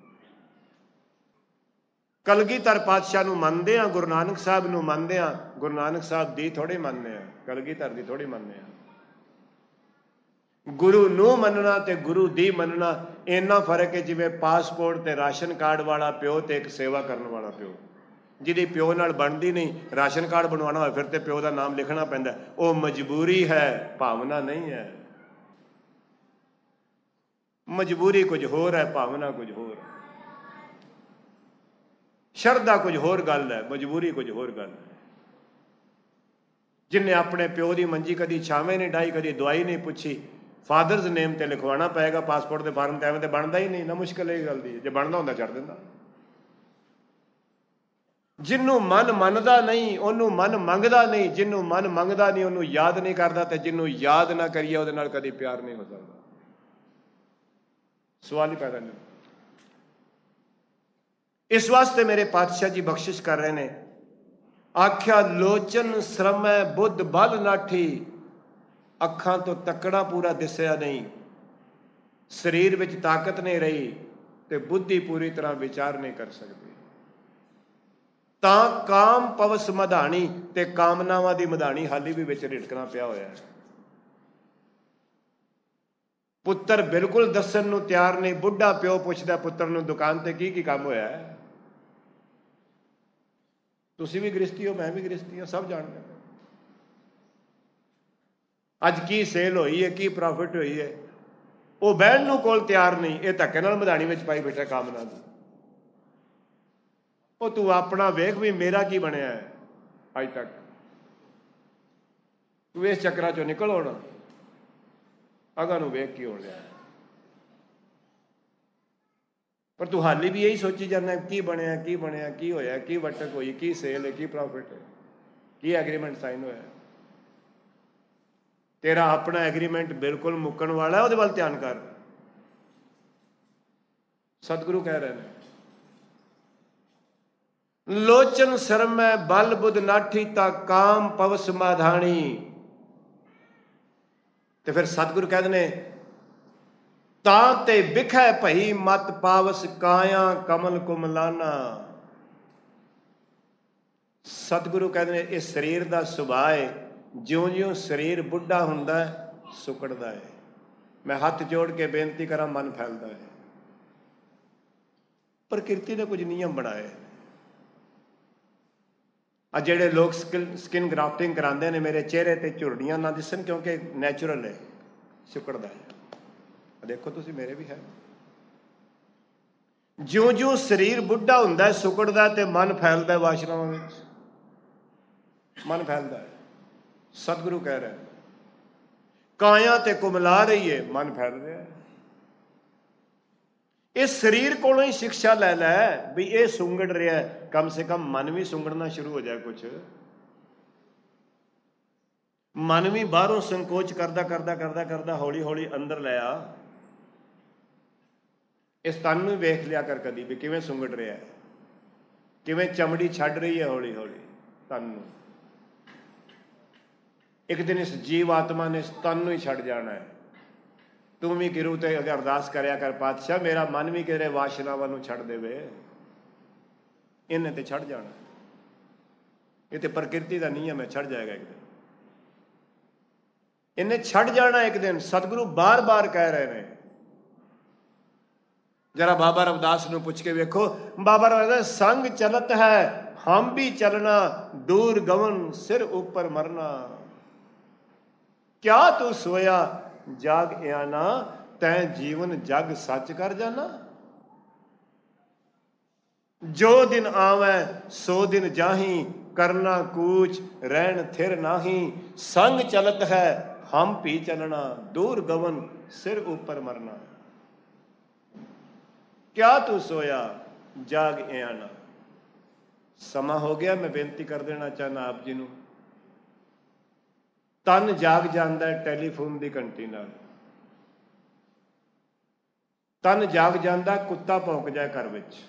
S1: ਕਲਗੀਧਰ ਪਾਤਸ਼ਾਹ ਨੂੰ ਮੰਨਦੇ ਹਾਂ, ਗੁਰੂ ਨਾਨਕ ਸਾਹਿਬ ਨੂੰ ਮੰਨਦੇ ਹਾਂ, ਗੁਰੂ ਨਾਨਕ ਸਾਹਿਬ ਦੀ ਥੋੜ੍ਹੀ ਮੰਨਦੇ ਹਾਂ, ਕਲਗੀਧਰ ਦੀ ਥੋੜ੍ਹੀ ਮੰਨਦੇ ਹਾਂ। ਗੁਰੂ ਨੂੰ ਮੰਨਣਾ ਤੇ ਗੁਰੂ ਦੀ ਮੰਨਣਾ ਇੰਨਾ ਫਰਕ ਹੈ ਜਿਵੇਂ ਪਾਸਪੋਰਟ ਤੇ ਰਾਸ਼ਨ ਕਾਰਡ ਵਾਲਾ ਪਿਓ ਤੇ ਇੱਕ ਸੇਵਾ ਕਰਨ ਵਾਲਾ ਪਿਓ। ਜਿਹਦੀ ਪਿਓ ਨਾਲ ਬਣਦੀ ਨਹੀਂ, ਰਾਸ਼ਨ ਕਾਰਡ ਬਣਵਾਉਣਾ ਹੋਏ ਫਿਰ ਤੇ ਪਿਓ ਦਾ ਨਾਮ ਲਿਖਣਾ ਪੈਂਦਾ। ਉਹ ਮਜਬੂਰੀ ਹੈ, ਭਾਵਨਾ ਨਹੀਂ ਹੈ। ਮਜਬੂਰੀ ਕੁਝ ਹੋਰ ਹੈ, ਭਾਵਨਾ ਕੁਝ ਹੋਰ ਹੈ। ਸ਼ਰਧਾ ਕੁਝ ਹੋਰ ਗੱਲ ਹੈ, ਮਜਬੂਰੀ ਕੁਝ ਹੋਰ ਗੱਲ ਹੈ। ਜਿਨਨੇ ਆਪਣੇ ਪਿਓ ਦੀ ਮੰਜੀ ਕਦੀ ਛਾਵੇਂ ਨਹੀਂ ਡਾਈ, ਕਦੀ ਦਵਾਈ ਨਹੀਂ ਪੁੱਛੀ, ਫਾਦਰਜ਼ ਨੇਮ ਤੇ ਲਿਖਵਾਉਣਾ ਪਏਗਾ ਪਾਸਪੋਰਟ ਦੇ ਫਾਰਮ ਤੇ। ਐਵੇਂ ਤੇ ਬਣਦਾ ਹੀ ਨਹੀਂ ਨਾ, ਮੁਸ਼ਕਿਲ ਇਹ ਗੱਲ ਦੀ। ਜੇ ਬਣਦਾ ਹੁੰਦਾ ਛੱਡ ਦਿੰਦਾ। ਜਿਹਨੂੰ ਮਨ ਮੰਨਦਾ ਨਹੀਂ ਉਹਨੂੰ ਮਨ ਮੰਗਦਾ ਨਹੀਂ, ਜਿਹਨੂੰ ਮਨ ਮੰਗਦਾ ਨਹੀਂ ਉਹਨੂੰ ਯਾਦ ਨਹੀਂ ਕਰਦਾ, ਤੇ ਜਿਹਨੂੰ ਯਾਦ ਨਾ ਕਰੀਏ ਉਹਦੇ ਨਾਲ ਕਦੀ ਪਿਆਰ ਨਹੀਂ ਹੋ ਸਕਦਾ। ਸਵਾਲ ਹੀ ਪੈਦਾ ਨਹੀਂ। ਇਸ ਵਾਸਤੇ ਮੇਰੇ ਪਾਤਸ਼ਾਹ ਜੀ ਬਖਸ਼ਿਸ਼ ਕਰ ਰਹੇ ਨੇ, ਆਖਿਆ ਲੋਚਨ ਸ਼ਰਮੈ ਬੁੱਧ ਬਲ ਨਾਠੀ। ਅੱਖਾਂ ਤੋਂ ਤੱਕਣਾ ਪੂਰਾ ਦਿਸਿਆ ਨਹੀਂ, ਸਰੀਰ ਵਿੱਚ ਤਾਕਤ ਨਹੀਂ ਰਹੀ, ਤੇ ਬੁੱਧੀ ਪੂਰੀ ਤਰ੍ਹਾਂ ਵਿਚਾਰ ਨਹੀਂ ਕਰ ਸਕਦੀ। ਤਾਂ ਕਾਮ ਪਵਸ ਮਧਾਣੀ, ਤੇ ਕਾਮਨਾਵਾਂ ਦੀ ਮਧਾਣੀ ਹਾਲੀ ਵੀ ਵਿੱਚ ਰਿੜਕਣਾ ਪਿਆ ਹੋਇਆ ਹੈ। ਪੁੱਤਰ ਬਿਲਕੁਲ ਦੱਸਣ ਨੂੰ ਤਿਆਰ ਨਹੀਂ। ਬੁੱਢਾ ਪਿਓ ਪੁੱਛਦਾ ਪੁੱਤਰ ਨੂੰ, ਦੁਕਾਨ ਤੇ ਕੀ ਕੰਮ ਹੋਇਆ ਹੈ? ਤੁਸੀਂ ਵੀ ਗ੍ਰਸਤੀ ਹੋ, ਮੈਂ ਵੀ ਗ੍ਰਸਤੀ ਹਾਂ, ਸਭ ਜਾਣਦੇ। ਅੱਜ ਕੀ ਸੇਲ ਹੋਈ ਹੈ, ਕੀ ਪ੍ਰੋਫਿਟ ਹੋਈ ਹੈ, ਉਹ ਬਹਿਣ ਨੂੰ ਕੋਲ ਤਿਆਰ ਨਹੀਂ, ਇਹ ਧੱਕੇ ਨਾਲ ਮਧਾਣੀ ਵਿੱਚ ਪਾਈ ਬੈਠਾ ਕਾਮਨਾ ਦੀ। ਉਹ ਤੂੰ ਆਪਣਾ ਵੇਖ ਵੀ ਮੇਰਾ ਕੀ ਬਣਿਆ ਹੈ ਅੱਜ ਤੱਕ। ਤੂੰ ਇਸ ਚੱਕਰਾਂ ਚੋਂ ਨਿਕਲ ਆਉਣਾ, ਅਗਾਂ ਨੂੰ ਵੇਖ ਕੀ ਹੋ ਰਿਹਾ। ਪਰ ਤੂੰ ਹਾਲੀ ਵੀ ਇਹੀ ਸੋਚੀ ਜਾਂਦਾ ਕੀ ਬਣਿਆ, ਕੀ ਬਣਿਆ, ਕੀ ਹੋਇਆ, ਕੀ ਵਟਕ ਹੋਈ, ਕੀ ਸੇਲ ਹੈ, ਕੀ ਪ੍ਰੋਫਿਟ ਹੈ, ਕੀ ਐਗਰੀਮੈਂਟ ਸਾਈਨ ਹੋਇਆ। ਤੇਰਾ ਆਪਣਾ ਐਗਰੀਮੈਂਟ ਬਿਲਕੁਲ ਮੁੱਕਣ ਵਾਲਾ, ਉਹਦੇ ਵੱਲ ਧਿਆਨ ਕਰ। ਸਤਿਗੁਰੂ ਕਹਿ ਰਹੇ ਨੇ, ਲੋਚਨ ਸਰਮੈ ਬਲ ਬੁੱਧ ਨਾਠੀ ਤਾ ਕਾਮ ਪਵਸ ਮਾਧਾਣੀ। ਤੇ ਫਿਰ ਸਤਿਗੁਰੂ ਕਹਿੰਦੇ ਨੇ, ਤਾਂ ਤੇ ਬਿਖੈ ਭਈ ਮਤ ਪਾਵਸ ਕਾਇਆ ਕਮਲ ਕੁਮਲਾਨਾ। ਸਤਿਗੁਰੂ ਕਹਿੰਦੇ ਨੇ, ਇਹ ਸਰੀਰ ਦਾ ਸੁਭਾਅ ਹੈ, ਜਿਉਂ-ਜਿਉਂ ਸਰੀਰ ਬੁੱਢਾ ਹੁੰਦਾ ਹੈ ਸੁੱਕੜਦਾ ਹੈ। ਮੈਂ ਹੱਥ ਜੋੜ ਕੇ ਬੇਨਤੀ ਕਰਾਂ, ਮਨ ਫੈਲਦਾ ਹੈ। ਪ੍ਰਕਿਰਤੀ ਨੇ ਕੁਝ ਨਿਯਮ ਬਣਾਏ। ਆ ਜਿਹੜੇ ਲੋਕ ਸਕਿਨ ਗ੍ਰਾਫਟਿੰਗ ਕਰਾਉਂਦੇ ਨੇ, ਮੇਰੇ ਚਿਹਰੇ ਤੇ ਝੁਰੜੀਆਂ ਨਾ ਦਿਸਣ, ਕਿਉਂਕਿ ਨੈਚੁਰਲ ਹੈ, ਸੁੱਕੜਦਾ ਹੈ। ਦੇਖੋ ਤੁਸੀਂ, ਮੇਰੇ ਵੀ ਹੈ। ਜਿਉਂ-ਜਿਉਂ ਸਰੀਰ ਬੁੱਢਾ ਹੁੰਦਾ ਸੁੱਕੜਦਾ, ਤੇ ਮਨ ਫੈਲਦਾ ਵਾਸ਼ਨਾਵਾਂ ਵਿੱਚ, ਮਨ ਫੈਲਦਾ ਹੈ। ਸਤਿਗੁਰੂ ਕਹਿ ਰਿਹਾ, ਕਾਇਆ ਤੇ ਕੁਮਲਾ ਰਹੀ ਹੈ, ਮਨ ਫੈਲ ਰਿਹਾ ਹੈ। ਇਸ ਸਰੀਰ ਕੋਲੋਂ ਹੀ ਸਿੱਖਿਆ ਲੈ ਲੈ ਵੀ ਇਹ ਸੁੰਗੜ ਰਿਹਾ, ਕਮ ਸੇ ਕਮ ਮਨ ਵੀ ਸੁੰਗੜਨਾ ਸ਼ੁਰੂ ਹੋ ਜਾਏ। ਕੁਛ ਮਨ ਵੀ ਬਾਹਰੋਂ ਸੰਕੋਚ ਕਰਦਾ ਕਰਦਾ ਕਰਦਾ ਕਰਦਾ ਹੌਲੀ ਹੌਲੀ ਅੰਦਰ ਲੈ ਆ। ਇਸ ਤਨ ਨੂੰ ਵੇਖ ਲਿਆ ਕਰ ਕਦੀ ਵੀ ਕਿਵੇਂ ਸੁੰਗੜ ਰਿਹਾ, ਕਿਵੇਂ ਚਮੜੀ ਛੱਡ ਰਹੀ ਹੈ ਹੌਲੀ ਹੌਲੀ ਤਨ ਨੂੰ। ਇੱਕ ਦਿਨ ਇਸ ਜੀਵ ਆਤਮਾ ਨੇ ਇਸ ਤਨ ਨੂੰ ਹੀ ਛੱਡ ਜਾਣਾ ਹੈ। ਤੂੰ ਵੀ ਗੁਰੂ ਤੇ ਅਰਦਾਸ ਕਰਿਆ ਕਰ, ਪਾਤਸ਼ਾਹ ਮੇਰਾ ਮਨ ਵੀ ਕਿਹੜੇ ਵਾਸ਼ਨਾਵਾਂ ਨੂੰ ਛੱਡ ਦੇਵੇ। ਇਹਨੇ ਤੇ ਛੱਡ ਜਾਣਾ, ਇਹ ਤੇ ਪ੍ਰਕਿਰਤੀ ਦਾ ਨਿਯਮ ਹੈ, ਛੱਡ ਜਾਏਗਾ ਇੱਕ ਦਿਨ। ਇਹਨੇ ਛੱਡ ਜਾਣਾ ਇੱਕ ਦਿਨ। ਸਤਿਗੁਰੂ ਬਾਰ-ਬਾਰ ਕਹਿ ਰਹੇ ਨੇ। जरा बाबा रविदास ਨੂੰ ਪੁੱਛ ਕੇ ਵੇਖੋ, बाबा रविदास संग चलत है हम भी चलना, दूर गवन सिर ऊपर मरना। क्या तू सोया जाग आना, तैं जीवन जग सच कर जाना। जो दिन आवे सो दिन जाही, करना कूच रहन थिर नाही। संग चलत है हम भी चलना, दूर गवन सिर ऊपर मरना। क्या तू सोया जाग आना। समा हो गया, मैं बेनती कर देना चाहना आप जी नूं। तन जाग जाता है टैलीफोन की घंटी नाल, तन जाग जाता कुत्ता भौंक जाए घर विच,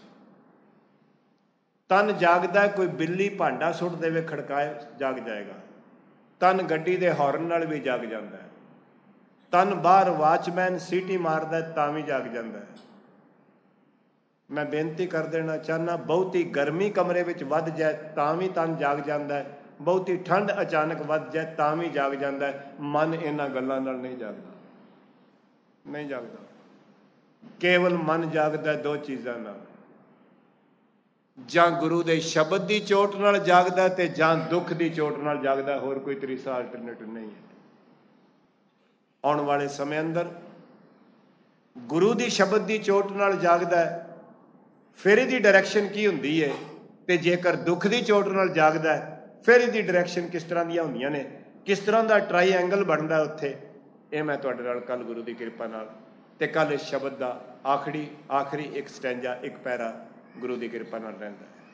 S1: तन जागदा कोई बिल्ली भांडा सुट देवे खड़काए जाग जाएगा, तन गड्डी दे हॉर्न नाल भी जाग जाता है, तन बाहर वाचमैन सीटी मारदा तां भी जाग जाता है। मैं बेनती कर देना चाहना, बहुती गर्मी कमरे विच वध जाए तां भी तन जाग जाता है, बहुती ठंड अचानक वध जाए तां भी जाग जाता है। मन इन्हां गल्लां नाल नहीं जागदा, नहीं जागदा। केवल मन जागदा दो चीज़ां नाल, जां गुरु दे शब्द की चोट नाल जागदा ते जां दुख की चोट नाल जागदा। होर कोई तरीसा अल्टरनेटिव नहीं है। आउण वाले समय अंदर गुरु की शब्द की चोट नाल जागदा है, फिर इसकी डायरैक्शन की हुंदी है, ते जेकर दुख की चोट नाल जागदा है फिर इसकी डायरैक्शन किस तरह दी हुंदियां ने, किस तरह का ट्राईएंगल बनता उत्थे। ये मैं तुहाडे नाल कल गुरु की कृपा नाल ते कल इस शब्द का आखिरी एक स्टैंजा एक पैरा गुरु की कृपा नाल रहिंदा है।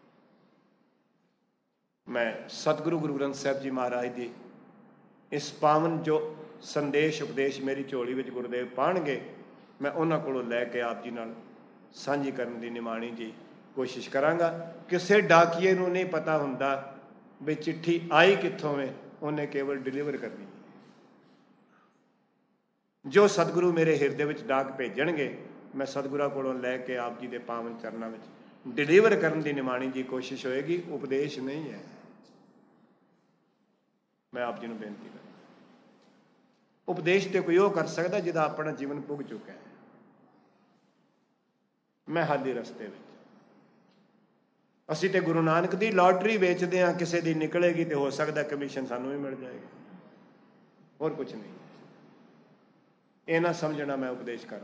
S1: मैं सतगुरु गुरु ग्रंथ साहिब जी महाराज की इस पावन जो संदेश उपदेश मेरी झोली विच गुरुदेव पाणगे, मैं उन्हां कोलों लैके आप जी नाल साझी करने की निमाणी जी कोशिश करांगा। किसी डाकिए नूं नहीं पता हुंदा भी चिट्ठी आई कित्थों है, उन्हें केवल डिलीवर करनी। जो सतगुरु मेरे हिरदे विच डाक भेजणगे, मैं सतगुरां कोलों लैके आप जी दे पावन चरनां विच डिलीवर करने की निमाणी जी कोशिश होएगी। उपदेश नहीं है। मैं आप जी नूं बेनती करदा, उपदेश तो कोई वो कर सकदा जिहदा अपना जीवन भुग चुका है। मैं हाली रस्ते में, ਅਸੀਂ ਤੇ ਗੁਰੂ ਨਾਨਕ ਦੀ ਲਾਟਰੀ ਵੇਚਦੇ ਹਾਂ, ਕਿਸੇ ਦੀ ਨਿਕਲੇਗੀ ਤੇ ਹੋ ਸਕਦਾ ਕਮਿਸ਼ਨ ਸਾਨੂੰ ਵੀ ਮਿਲ ਜਾਏਗਾ, ਹੋਰ ਕੁਝ ਨਹੀਂ। ਇਹ ਨਾ ਸਮਝਣਾ ਮੈਂ ਉਪਦੇਸ਼ ਕਰ,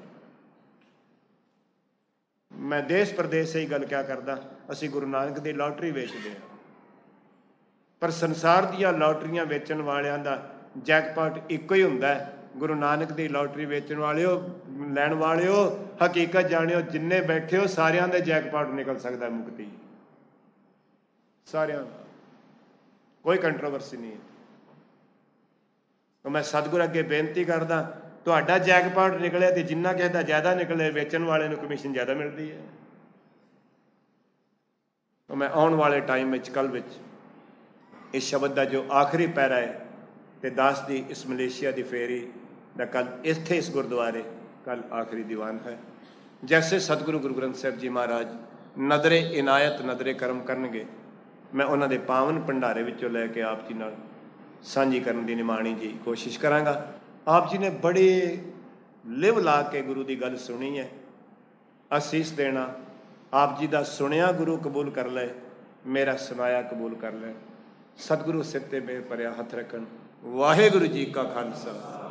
S1: ਮੈਂ ਦੇਸ਼ ਪ੍ਰਦੇਸ਼ ਹੀ ਗੱਲ ਕਿਆ ਕਰਦਾ, ਅਸੀਂ ਗੁਰੂ ਨਾਨਕ ਦੀ ਲਾਟਰੀ ਵੇਚਦੇ ਹਾਂ। ਪਰ ਸੰਸਾਰ ਦੀਆਂ ਲਾਟਰੀਆਂ ਵੇਚਣ ਵਾਲਿਆਂ ਦਾ ਜੈਕਪਾਟ ਇੱਕੋ ਹੀ ਹੁੰਦਾ ਹੈ। ਗੁਰੂ ਨਾਨਕ ਦੀ ਲਾਟਰੀ ਵੇਚਣ ਵਾਲਿਓ, ਲੈਣ ਵਾਲਿਓ, ਹਕੀਕਤ ਜਾਣਿਓ, ਜਿੰਨੇ ਬੈਠੇ ਹੋ ਸਾਰਿਆਂ ਦੇ ਜੈਕਪਾਟ ਨਿਕਲ ਸਕਦਾ ਮੁਕਤੀ, ਸਾਰਿਆਂ ਦਾ, ਕੋਈ ਕੰਟਰੋਵਰਸੀ ਨਹੀਂ ਹੈ। ਮੈਂ ਸਤਿਗੁਰ ਅੱਗੇ ਬੇਨਤੀ ਕਰਦਾ, ਤੁਹਾਡਾ ਜੈਕਪਾਟ ਨਿਕਲੇ ਤੇ ਜਿੰਨਾ ਕਿਸੇ ਦਾ ਜ਼ਿਆਦਾ ਨਿਕਲੇ, ਵੇਚਣ ਵਾਲੇ ਨੂੰ ਕਮਿਸ਼ਨ ਜ਼ਿਆਦਾ ਮਿਲਦੀ ਹੈ। ਮੈਂ ਆਉਣ ਵਾਲੇ ਟਾਈਮ ਵਿੱਚ, ਕੱਲ੍ਹ ਵਿੱਚ, ਇਸ ਸ਼ਬਦ ਦਾ ਜੋ ਆਖਰੀ ਪੈਰਾ ਹੈ ਤੇ ਦਾਸ ਦੀ ਇਸ ਮਲੇਸ਼ੀਆ ਦੀ ਫੇਰੀ ਦਾ ਕੱਲ ਇੱਥੇ ਇਸ ਗੁਰਦੁਆਰੇ ਕੱਲ ਆਖਰੀ ਦੀਵਾਨ ਹੈ। ਜੈਸੇ ਸਤਿਗੁਰੂ ਗੁਰੂ ਗ੍ਰੰਥ ਸਾਹਿਬ ਜੀ ਮਹਾਰਾਜ ਨਦਰੇ ਇਨਾਇਤ, ਨਦਰੇ ਕਰਮ ਕਰਨਗੇ, ਮੈਂ ਉਹਨਾਂ ਦੇ ਪਾਵਨ ਭੰਡਾਰੇ ਵਿੱਚੋਂ ਲੈ ਕੇ ਆਪ ਜੀ ਨਾਲ ਸਾਂਝੀ ਕਰਨ ਦੀ ਨਿਮਾਣੀ ਜੀ ਕੋਸ਼ਿਸ਼ ਕਰਾਂਗਾ। ਆਪ ਜੀ ਨੇ ਬੜੇ ਲਿਵ ਲਾ ਕੇ ਗੁਰੂ ਦੀ ਗੱਲ ਸੁਣੀ ਹੈ, ਅਸੀਸ ਦੇਣਾ, ਆਪ ਜੀ ਦਾ ਸੁਣਿਆ ਗੁਰੂ ਕਬੂਲ ਕਰ ਲੈ, ਮੇਰਾ ਸੁਣਾਇਆ ਕਬੂਲ ਕਰ ਲੈ। ਸਤਿਗੁਰੂ ਸਿਰ ਤੇ ਮੇਰ ਭਰਿਆ ਹੱਥ ਰੱਖਣ। ਵਾਹਿਗੁਰੂ ਜੀ ਕਾ ਖਾਲਸਾ।